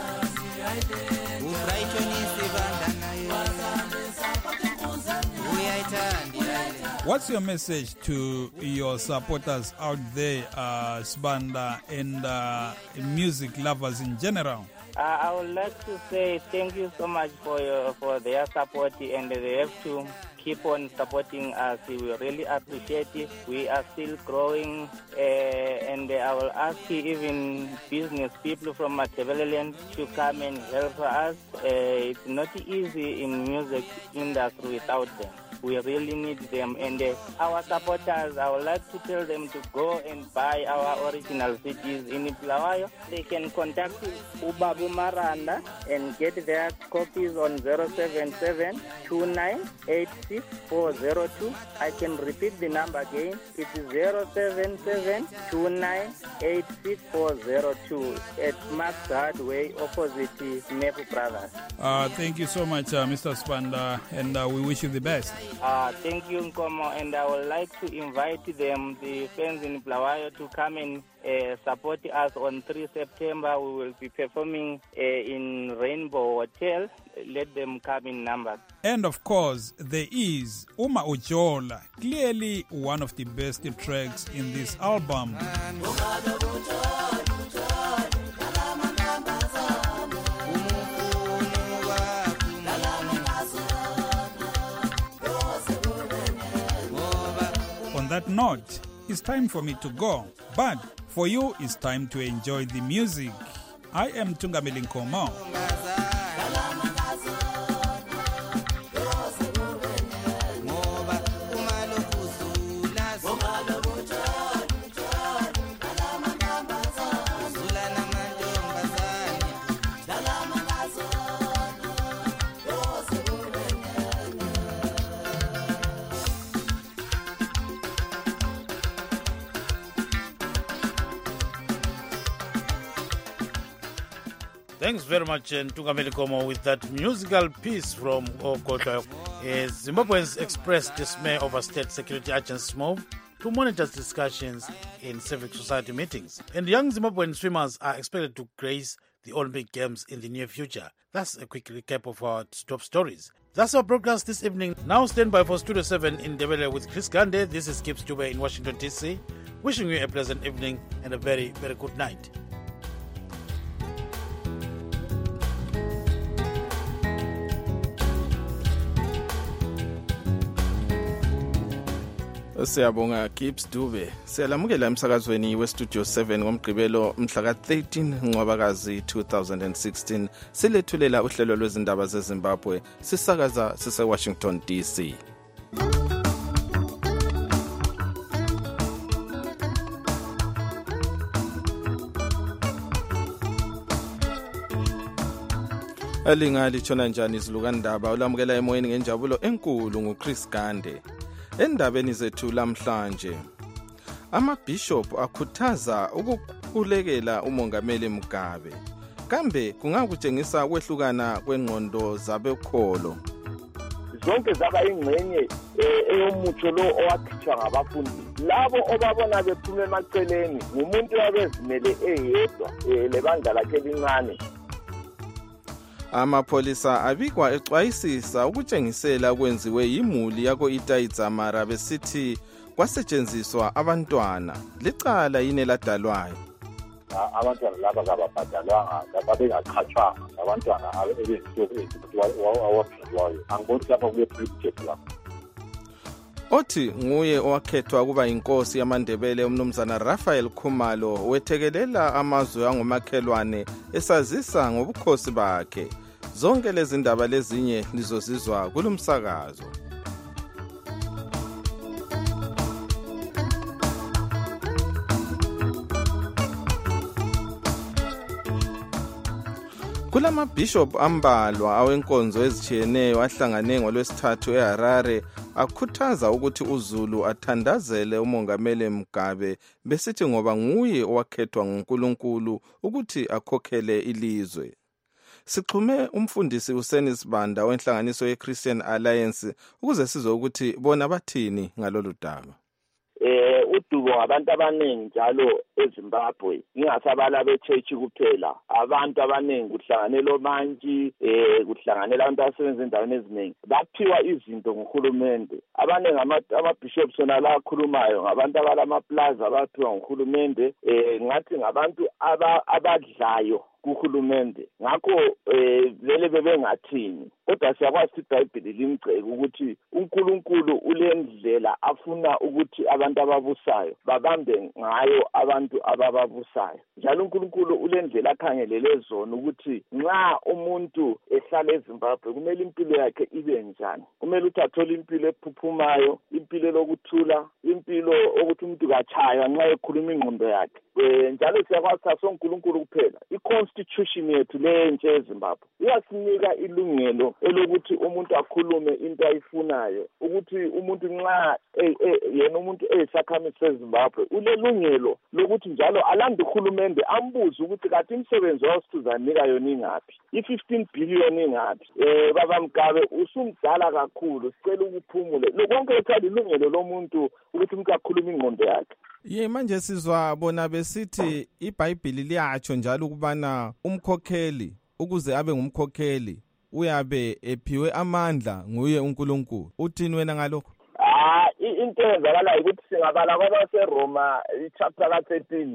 What's your message to your supporters out there, Sibanda, and music lovers in general? I would like to say thank you so much for their support, and they have to keep on supporting us. We really appreciate it. We are still growing, and I will ask even business people from Matabeleland to come and help us. It's not easy in music industry without them. We really need them, and our supporters, I would like to tell them to go and buy our original CDs in Bulawayo. They can contact Ubabu Maranda and get their copies on 077-2986-402. I can repeat the number again. It is 077-2986-402 at Max Hardway, opposite Nepu Brothers. Thank you so much, Mr. Spanda, and we wish you the best. Thank you, Nkomo, and I would like to invite them, the fans in Bulawayo, to come and support us on 3 September. We will be performing in Rainbow Hotel. Let them come in numbers. And of course, there is Uma Ujola, clearly one of the best tracks in this album. On that note, it's time for me to go. But for you, it's time to enjoy the music. I am Ntungameni Komo. Thanks very much, Ntungameli Komo, with that musical piece from Okotoyo. Zimbabweans expressed dismay over state security agencies' move to monitor discussions in civic society meetings. And young Zimbabwean swimmers are expected to grace the Olympic Games in the near future. That's a quick recap of our top stories. That's our broadcast this evening. Now stand by for Studio 7 in Ndebele with Chris Gande. This is Gibbs Dube in Washington, D.C. Wishing you a pleasant evening and a very, very good night. Siyabonga Gibbs Dube. Siyalamukela emsakazweni weStudio 7 ngomgqibelo mhla ka-13 Ncwabakazi 2016. Silethulela uhlelo lwezindaba zeZimbabwe. Sisakaza sise-Washington DC. Alinga litshona njani izilukandaba ulamukela emoyeni ngenjabulo enkulu nguChris Gande. Endabeni zethu lamhlanje, amabishop akhuthaza ukukhulekela umongameli Mugabe. Kambe kungakutshengisa kwehlukana kwengqondo zabekholo. Zonke zaba ingcenye eyomutho lo owakhishwa ngabafundi. Labo obabona bephuma emaceleni ngumuntu wabezimele eyedwa lebandla lakhe elincane. Amapolisa abikwa exwayisisa ukutshengisela kwenziwe yimuli yako Itaidzamara besithi kwasetshenziswa abantwana. Licala yini ladalwayo? Abantwana laba kababhadalwanga babengaqhatshwanga abantwana awaphiwayo. Angiboni lapha kule privilege lapho. Othi nguye owakhethwa kuba inkosi yamaNdebele umnumzana Raphael Khumalo wethekelela amazwe angomakhelwane esazisa ngobukhosi bakhe. Zonke lezi ndaba lezinye lizozizwa kulumsakazo. Kulamabishop ambalwa awenkonzo ezitshiyeneyo ahlangane ngolwesithathu eHarare akhuthaza ukuthi uZulu athandazele umongameli Mugabe besithi ngoba nguye owakhethwa nguNkulunkulu ukuthi akhokhele ilizwe. Sixhume umfundisi uSenis Banda wenhlanganiso yeChristian Alliance ukuze sizwe ukuthi bona bathini ngalolu daba. Udubo abantu abaningi njalo eZimbabwe ingasabala beChurch kuphela, abantu abaningi kuhlanganela omantshi kuhlanganela abantu abasebenza endaweni eziningi baphiwa izinto nguhulumende. Abaningi ama-bishops sona la akhulumayo ngabantu abalamaplaza abaphiwa nguhulumende, ngathi ngabantu abadlayo kuhulumende. Ngakho vele bebengathini, kodwa siyakwazi iBhayibheli limgceke ukuthi uNkulunkulu ulendlela afuna ukuthi abantu ababusayo babambe ngayo abantu abababusayo. Njalo uNkulunkulu ulendlela akhangelele zona ukuthi nxa umuntu ehlala eZimbabwe kumele impilo yakhe ibe njani. Kumele ukuthi athole impilo ephuphumayo, impilo lokuthula, impilo ukuthi umuntu kachaywa nxa ekhuluma ingqondo yakhe. Njalo siyakwazi uNkulunkulu kuphela. Constitution yethu lentsha eZimbabwe iyasinika ilungelo elokuthi umuntu akhulume into ayifunayo, ukuthi umuntu nxa yena umuntu eyisakhamizi seZimbabwe ulelungelo lokuthi njalo alande uhulumende ambuze ukuthi kathi imisebenzi wasithuzanika yona ingaphi, i-15 billion ingaphi. Baba Mugabe usumdala kakhulu, sicela ukuphumule. Lonke ethanda ilungelo lomuntu ukuthi umuntu akhulume ingqondo yakhe. Manje sizwa bona besithi iBhayibheli liyatsho njalo ukubana umkhokheli ukuze abe ngumkhokheli uyabe ephiwe amandla nguye uNkulunkulu. Uthini wena ngalokho? Into eyenzakalayo ukuthi singabala kwabaseRoma ichapter ka-13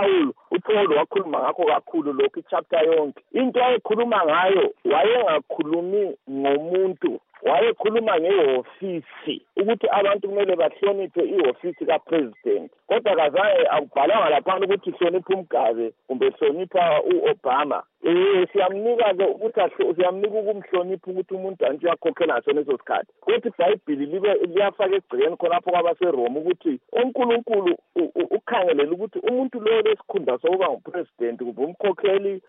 uPaul wakhuluma ngakho kakhulu lokhu ichapter yonke. Into ayekhuluma ngayo wayengakhulumi ngomuntu, wayekhuluma ngehofisi ukuthi abantu kumele bahloniphe ihofisi kapresident. Kodwa kazange akubhalanga laphana ukuthi hlonipha uMgabe kumbe hlonipha uObama. Siyamnika-ke ukuthi siyamnika ukumhlonipha ukuthi umuntu anti uyakhokhela ngaso leso sikhathi. Kodwa iBhayibheli liyafaka egcekeni khonapho kwabaseRoma ukuthi uNkulunkulu ukhangelela ukuthi umuntu lo lesikhundla sokuba ngupresident kumbe umkhokheli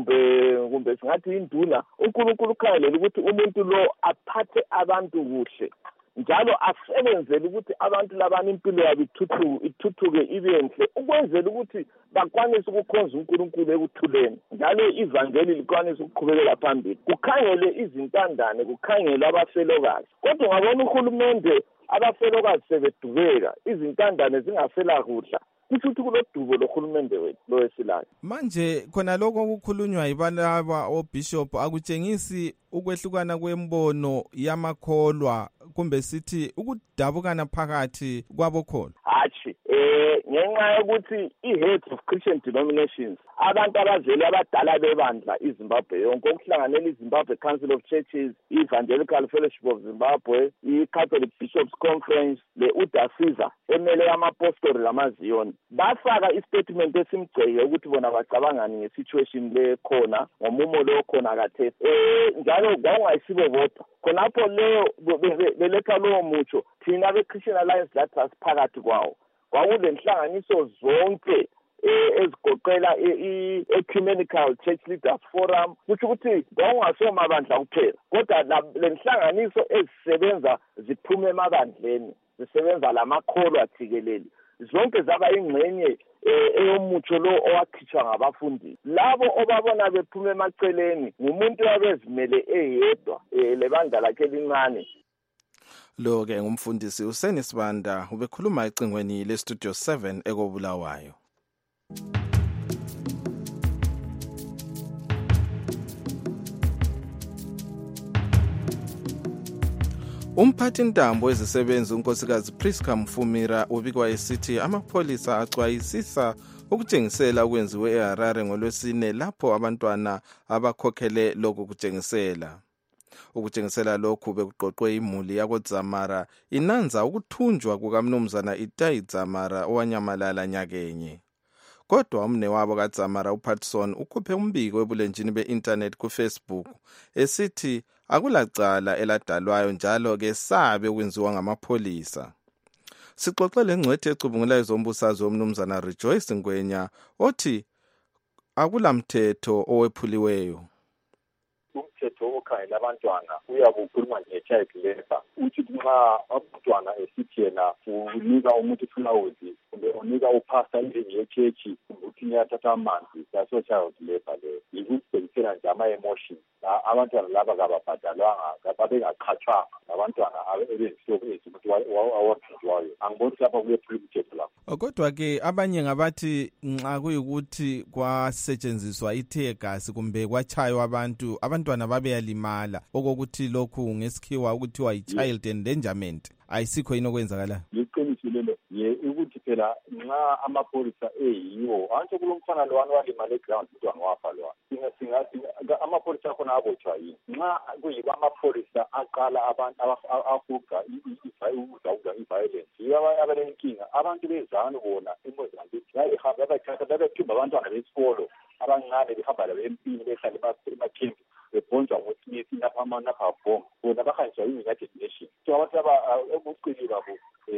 kumbe singathi induna, uNkulunkulu ukhangelela ukuthi umuntu lo aphathe abantu kuhle. njalo asebenzele ukuthi abantu labana impilo yabo ithuthuke ibenhle ukwenzela ukuthi bakwanise ukukhonza uNkulunkulu ekuthuleni njalo ivangeli likwanise ukuqhubekela phambili kukhangele izintandane kukhangele abafelokazi kodwa ngabona uhulumende abafelokazi sebedubeka izintandane zingasela kudla kusho ukuthi kulodubo lohulumende wethu lowesilayo manje khona lokho okukhulunywa yibalaba obishop akutshengisi ukwehlukana kwembono yamakholwa kumbe sithi ukudabukana phakathi kwabokholwa hatshi ngenxa yokuthi i-heads of Christian denominations abantu abazeli abadala bebandla iZimbabwe yonke okuhlanganela iZimbabwe Council of Churches, i-Evangelical Fellowship of Zimbabwe, i-Catholic Bishops Conference, le-UDASIZA emele amapostoli lamaziyoni bafaka istatement esimgceke ukuthi bona bacabangani ngesituation le khona ngomumo lo khona khathesi njalo kwakungayisibo bodwa khonapho leyo beletha lowo mutsho thina be-Christian Alliance lathi asiphakathi kwawo kwakulenhlanganiso zonke ezigoqela i-Ecumenical Church Leaders Forum kusho ukuthi kwakungasomabandla kuphela kodwa lenhlanganiso ezisebenza ziphume emabandleni zisebenza lamakholwa jikelele zonke zaba ingxenye eyomutsho lo owakhitshwa ngabafundi labo obabona bephuma emaceleni ngumuntu wabezimele eyedwa lebandla lakhe elincane lo-ke ngumfundisi uSeni Sibanda ubekhuluma ecingweni leStudio 7 ekobulawayo. Umphathintambo wezisebenzi unkosikazi Priska Mfumira ubikwa esithi amapholisa axwayisisa ukutshengisela okwenziwe eHarare ngolwesine lapho abantwana abakhokhele lokhu kutshengisela. Ukutshengisela lokhu bekuqoqwe imuli yakoDzamara inanza ukuthunjwa kukamnumzana Itai Dzamara owanyamalala nyakenye. Kodwa umne wabo kaDzamara uPatson ukhuphe umbiko ebulenjini be-internet kuFacebook esithi akulacala eladalwayo njalo ke sabe ukwenziwa ngamapholisa. Sixoxe lengcwethi ecubungulayo zombusazwe omnumzana Rejoice Ngwenya othi akulamthetho owephuliweyo. Umthetho okhangela abantwana uyakukhuluma nge-child labor uthi nxa abantwana esithi yena unika umuntu iflawuzi kumbe unika upasta endlini yechechi kumbe uthi niyathatha amanzi yaso child labor leyo yikubhekisela nje ama-emotions abantwana laba kababhadalwanga babengaqhatshwanga abantwana ebenzisoko ukuthi awaphinjwayo angiboni ukuthi lapha kuyephula umthetho lapho. Kodwa-ke abanye ngabathi nxa kuyikuthi kwasetshenziswa ithegasi kumbe kwachaywa abantwana babeyalimala okokuthi lokhu ngesikhiwa ukuthiwa yi-child endangerment ayisikho yini okwenzakalayo. Liqiniso lelo ukuthi phela nxa amapholisa eyiwo antsho kulomfana lowani walimala eground umntwana wafa lwana amapholisa akhona abotshwa yini nxa kuyiba amapholisa aqala abantu afuqa i-violence yibo abalenkinga abantu bezanu bona eMozambique babethumba abantwana besikolo abancane behamba labo empini behlala emakhempi bebhonjwa ngosmith naphabhom bona bahanjiswa yi-United Nations so abantu ebucili babo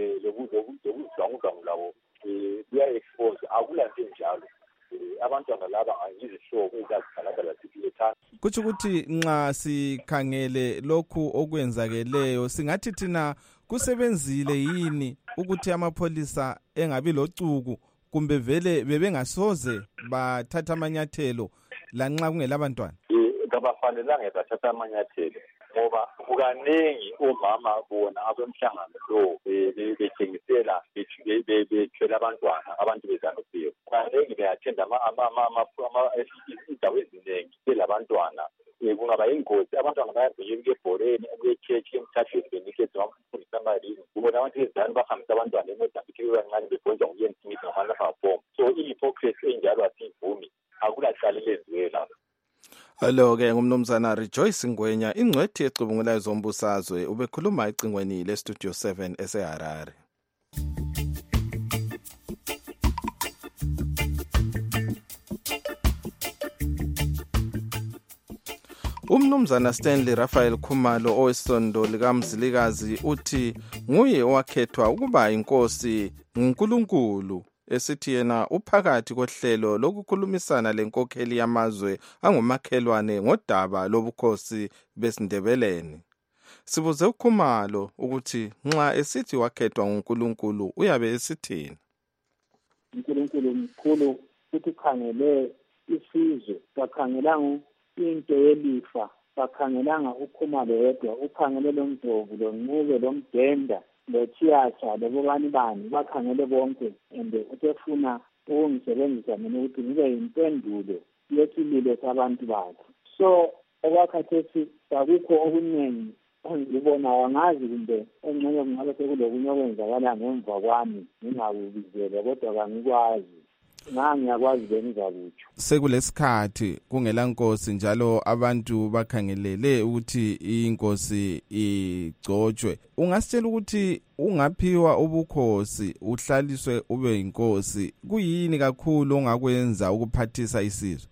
lokuzanguzangu labo kuya-expose akulanto njalo abantwana laba angizihlobo ezazikhalakala zilethana. Kutsho ukuthi nxa sikhangele lokhu okwenzakeleyo singathi thina kusebenzile yini ukuthi amapholisa engabi locuku kumbe vele bebengasoze bathatha amanyathelo lanxa kungelabantwana. Kabafanelanga bathatha amanyathelo ngoba kukaningi omama bona abemhlangano lo betshengisela bethwele abantwana abantu bezanuphiwe kukaningi beyathenda indawo eziningi belabantwana kungaba yingozi abantwana bayabhekela ebholeni kuyechechi emthathweni benikezwa amapholisa amalini kubona abantu bezanu bahambisa abantwana eMozambique bebancane bebhonjwa nguYen Smith ngamanaphabhom so i-hypocrisy enjalo asiyivumi akulacala elenziwe lapho. Lo-ke ngumnumzana Rejoice Ngwenya ingcwethi ecubungulayo zombusazwe ubekhuluma ecingweni leStudio 7 eseHarare. Umnumzana Stanley Raphael Khumalo owesondo likamzilikazi uthi nguye owakhethwa ukuba inkosi nguNkulunkulu esithi yena uphakathi kohlelo lokukhulumisana lenkokheli yamazwe angumakhelwane ngodaba lobukhosi besindebeleni. Sibuze uKhumalo ukuthi nxa esithi wakhethwa nguNkulunkulu uyabe esithini. uNkulunkulu mkhulu futhi khangele isizwe, bakhangelanga into yelifa, bakhangelanga uKhumalo yedwa, ukhangele lo Ndlovu, lo Ncube, lo Mdenda, lo Chiyacha, lo bani, bakhangele bonke, and utefuna ukungisebenzisa mina ukuthi ngibe yimpendulo yesililo sabantu bakhe. So okwakhathesi akukho okuningi engibona, angazi kumbe engxenye kungabe sekulokunye okwenzakala ngemva kwami ngingakubizele, kodwa kangikwazi. Ngiyakwazi bengizakutsho. Sekulesikhathi kungela nkosi njalo abantu bakhangelele ukuthi inkosi igcotshwe. Ungasitshela ukuthi ungaphiwa ubukhosi uhlaliswe ube inkosi, kuyini kakhulu ongakwenza ukuphathisa isizwe?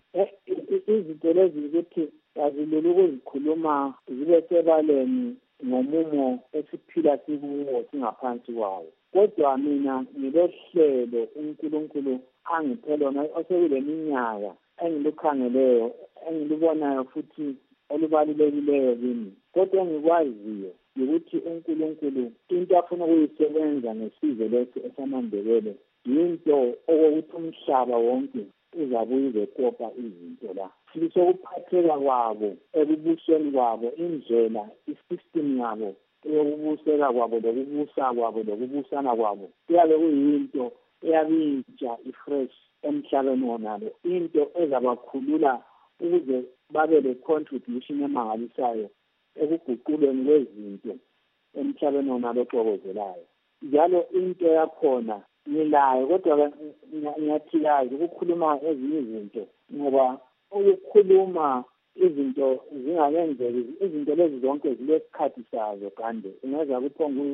Izinto lezi ukuthi azilulu ukuzikhuluma zibe sebaleni ngomumo esiphila sikuwo singaphansi kwawo. Kodwa mina ngilohlelo uNkulunkulu angiphe lona osekule minyaka engilukhangeleyo, engilibonayo futhi olubalulekileyo kimi. Kodwa engikwaziyo ukuthi uNkulunkulu into afuna ukuyisebenza ngesizwe lesi esamaNdebele yinto okokuthi umhlaba wonke uzabuye uzekopa izinto la. Sokuphatheka kwabo, ekubuseni kwabo, indlela, isystem yabo yokubuseka kwabo, lokubusa kwabo, lokubusana kwabo, kuyabe kuyinto eyabintsha ifresh emhlabeni wonalo, into ezabakhulula ukuze babe le-contribution emangalisayo ekuguquleni kwezinto emhlabeni wonalo oxokozelayo. Njalo into yakhona ngilayo, kodwa ngiyathikazi ukukhuluma ezinye izinto, ngoba ukukhuluma izinto zingakenzeki, izinto lezi zonke zilesikhathi sazo, kanti ungeza kuphonga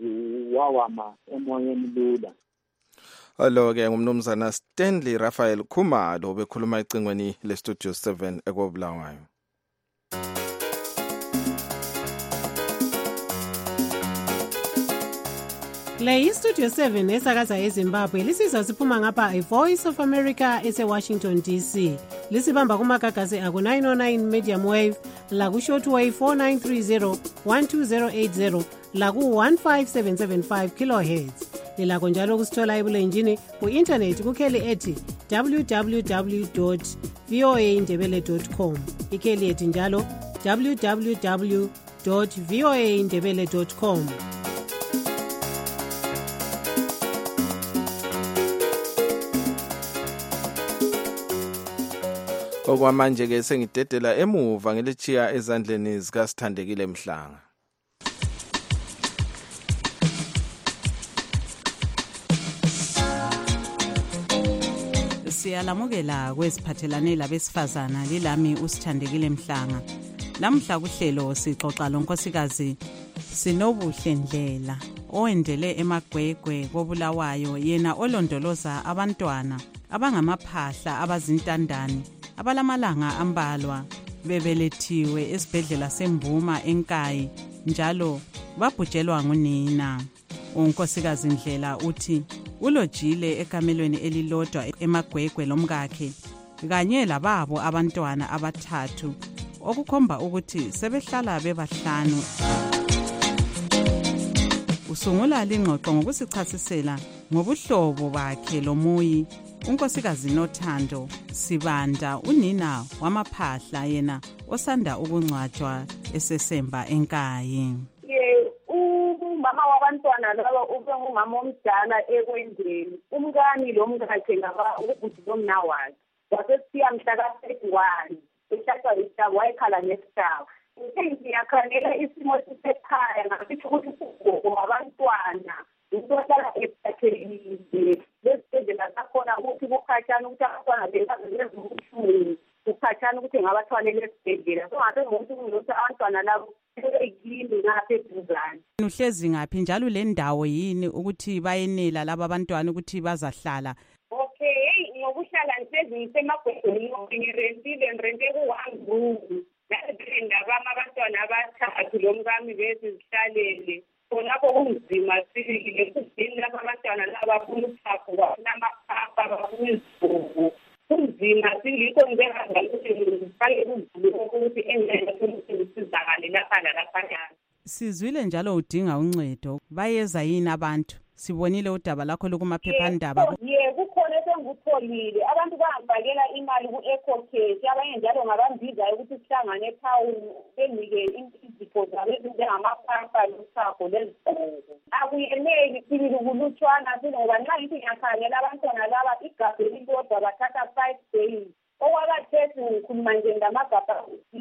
ziwawama emoyeni lula. Alo-ke ngumnumzana Stanley Raphael Khumalo bekhuluma ecingweni leStudio 7 ekobulawayo. Le iStudio 7 esakaza eZimbabwe lisizwa siphuma ngapha iVoice of America eseWashington DC. Lisibamba kumagagasi aku 909 medium wave, laku shortwave 4930 12080, laku 15775 kilohertz. Lilakho njalo kusithola ebulenjini ku-internet kukheli ethi www.voaindebele.com. Ikheli ethi njalo www.voaindebele.com. Okwamanje-ke sengidedela emuva ngelichiya ezandleni zikaSithandekile Mhlanga. Siyalamukela kwesiphathelane labesifazana lilami uSithandekile Mhlanga. Lamhla kuhlelo sixoxa lonkosikazi Sinobuhle Ndlela owendele eMagwegwe koBulawayo, yena olondoloza abantwana abangamaphahla abazintandane abalamalanga ambalwa bebelethiwe esibhedlela seMbuma eNkayi njalo babhujelwa ngunina. Unkosikazi Ndlela uthi ulojile ekamelweni elilodwa eMagwegwe lomkakhe kanye lababo abantwana abathathu, okukhomba ukuthi sebehlala bebahlanu. Usungula lingxoxo ngokusichasisela ngobuhlobo bakhe lomuyi unkosikazi Nothando Sibanda, unina wamaphahla yena osanda ukungcwatshwa esesemba eNkayi. Umama wabantwana laba ubengumama omdala ekwendeni, umkani lo mkakhe ngaba ubhuti lomna wakhe wasesiya mhla ka-31 ehlatshwa isitabu, wayekhala nesitabu. Ngiyakhalela isimo sisekhaya ngasithi ukuthi ugogo wabantwana usohlala ephathelile lezibhedlela zakhona ukuthi kukhatshana ukuthi abantwana bebazezubuhlungu, kukhatshana ukuthi ngabathwalele esibhedlela. So ngabe ngokuthi kungilokuthi abantwana labo ekini ngapha eduzane. Uhlezi ngaphi njalo le ndawo yini ukuthi bayenela laba abantwana ukuthi bazahlala? Okay, ngokuhlala ngihlezi ngisemagwegweni ngirente ku-1 room. Ndabama abantwana abathathu lomkami bezihlalele khonapho kunzima sibikile kudini lapho abantwana laba bafuna uphapho, bafuna amaphapha, bafuna izigugu. Kunzima singikho njengaza ukuthi ngifake kuzulu ukuthi engeke ukuthi ngisizakale lapha nalaphayana. Sizwile njalo udinga uncedo. Bayeza yini abantu? Sibonile udaba lakho lokumaphephandaba. Kukhona esengikutholile. Abantu bangibakela imali ku-EcoCash. Abanye njalo ngabambizayo ukuthi sihlangane ethawuni benike izipho zabo ezinjengamapampa lochago lezigqoko. Akuyeneli sibili kulutshwana sile ngoba nxa ngithi ngiyakhangela abantwana laba igabha elilodwa bathatha 5 days. Okwakathesi ngikhuluma nje ngamagabha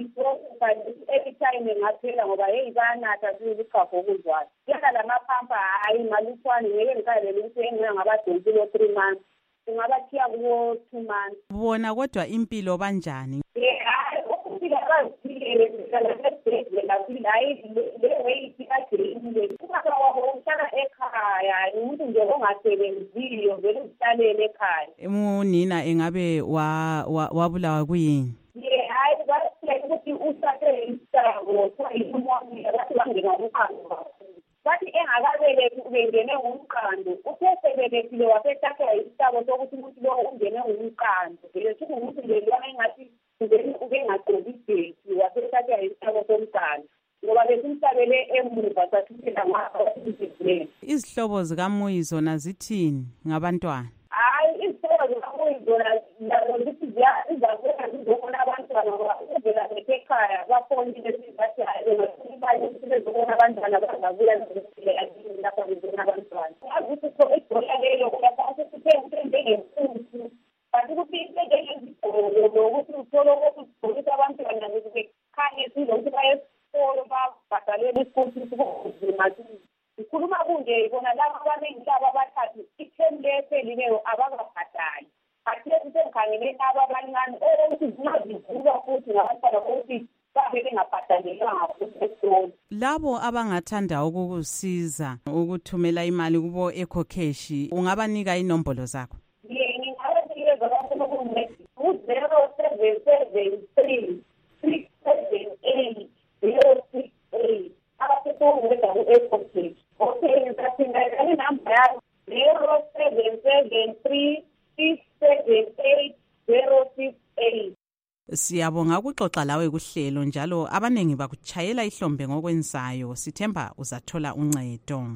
anytime ngaphela ngoba bayanatha sizigqoko okuzwayo. Yala lamapampa hayi malutshwane ngeke ngikalele ukuthi engingabadonsi lo 3 months. Singabathiya kuwo 2 months. Bona kodwa impilo banjani? Hayi ukuphila baziphilele ngisebenzela hayi le way ikagcine. Kuba wabo uhlala ekhaya umuntu nje ongasebenziyo vele uzihlalele ekhaya. Unina engabe wabulawa kuyini? Hayi basile ukuthi usathe isako sayimoni yathi bangena ukhango. Bathi engakabelethi ubengene ngumqando usesebelethile wasethatha isitabo sokuthi umuntu lo ungene ngumqando vele kuthi umuntu nje lona engathi ubengagqoki ibheki wasethatha isitabo somqando ngoba besimhlabele emuva sathithela ngakho. Izihlobo zikaMuyi zona zithini ngabantwana? Hayi izihlobo zikaMuyi zona zithi izakwenza zizobona abantwana ngoba uvela ekhaya bafonile sibathi bezobona abantwana bangabuya lapha bezobona abantwana. Akuthi ibhola leyo njengemputhu but ukuthi njengezigqoko uthole ukugqokisa abantwana bekhanye silokuthi baye esikolo babhadalela isikolo nzima. Ngikhuluma kunje bona laba abaningi laba abathathu ithemu leselileyo abakabhadali. Athi sengikhangele laba abancane ukuthi zingazivuka futhi ngabantwana ukuthi babe bengabhadalelwanga futhi esikolo. Labo abangathanda ukukusiza ukuthumela imali kubo EcoCash ungabanika inombolo zakho? Ngingabanikeza abantu ku-0773 678 068 abasebenza ku-EcoCash. Okay, ngizaphinda inamba yabo 0773 678 068. Siyabonga ukuxoxa lawe kuhlelo njalo abanengi bakuchayela ihlombe ngokwenzayo. Sithemba uzathola uncedo.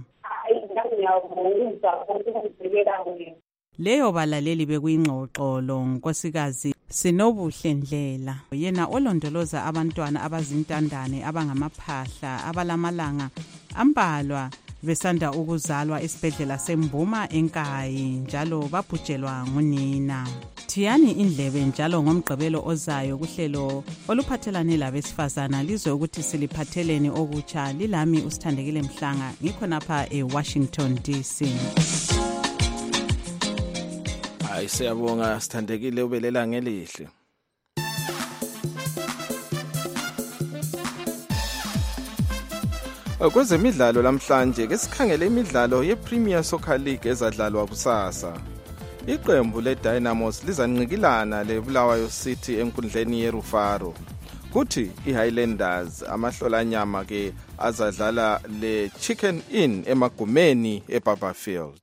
Leyo balaleli bekuyingxoxo nkosikazi Sinobuhle Ndlela, yena olondoloza abantwana abazintandane abangamaphahla abalamalanga ambalwa besanda ukuzalwa esibhedlela seMbuma eNkayi njalo babhujelwa ngunina. Thiyani indlebe njalo ngomgqibelo ozayo kuhlelo oluphathelane labesifazana lizwe ukuthi siliphatheleni okutsha. Lilami uSithandekile Mhlanga ngikhonapha eWashington DC. Hayi siyabonga Sithandekile ubelela ngelihle. Kwezemidlalo lamhlanje ke sikhangele imidlalo yePremier Soccer League ezadlalwa kusasa. Iqembu leDynamos lizanqikilana leBulawayo City enkundleni yeRufaro. Kuthi iHighlanders amahlolanyama ke azadlala leChicken Inn emagumeni eBarberfield.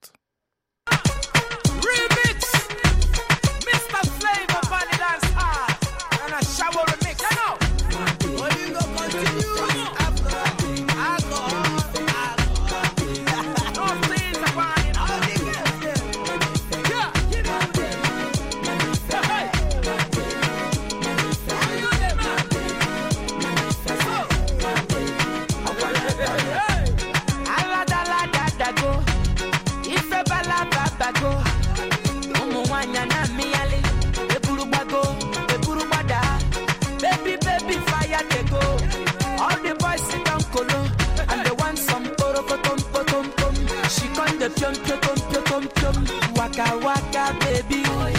Waka waka baby,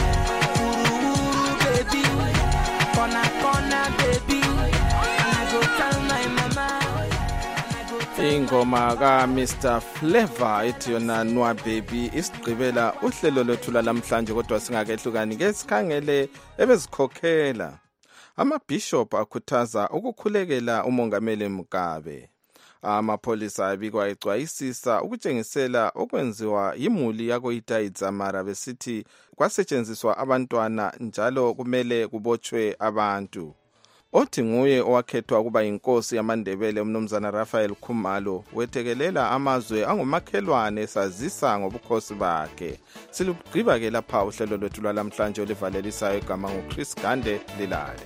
baby, corner baby, and I go tell my mama. Ingoma ka Mr Flavor ethi yona Nwa Baby isigqibela uhlelo lothula lamhlanje kodwa singakehlukani ke sikhangele ebezikhokhela. Amabishop akhuthaza ukukhulekela umongameli Mugabe. Amapolisa abikwa ecwayisisa ukutshengisela okwenziwa yimuli yako Itaidzamara besithi kwasetshenziswa abantwana njalo kumele kubotshwe abantu. othi nguye owakhethwa kuba inkosi yamaNdebele umnumzana Raphael Khumalo wethekelela amazwe angumakhelwane esazisa ngobukhosi bakhe. Silugqiba ke lapha uhlelo lwethu lwalamhlanje olivalelisayo igama nguChris Gande Lilale.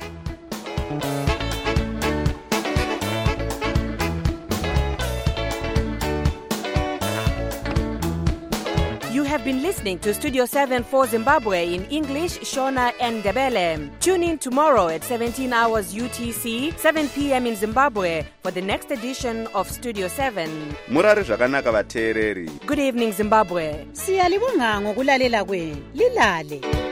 You have been listening to Studio 7 for Zimbabwe in English, Shona and Ndebele. Tune in tomorrow at 17 hours UTC, 7 p.m. in Zimbabwe for the next edition of Studio 7. Murari zvakanaka vateereri. Good evening, Zimbabwe. Siyalibonga ngokulalela kwenu. Lilale.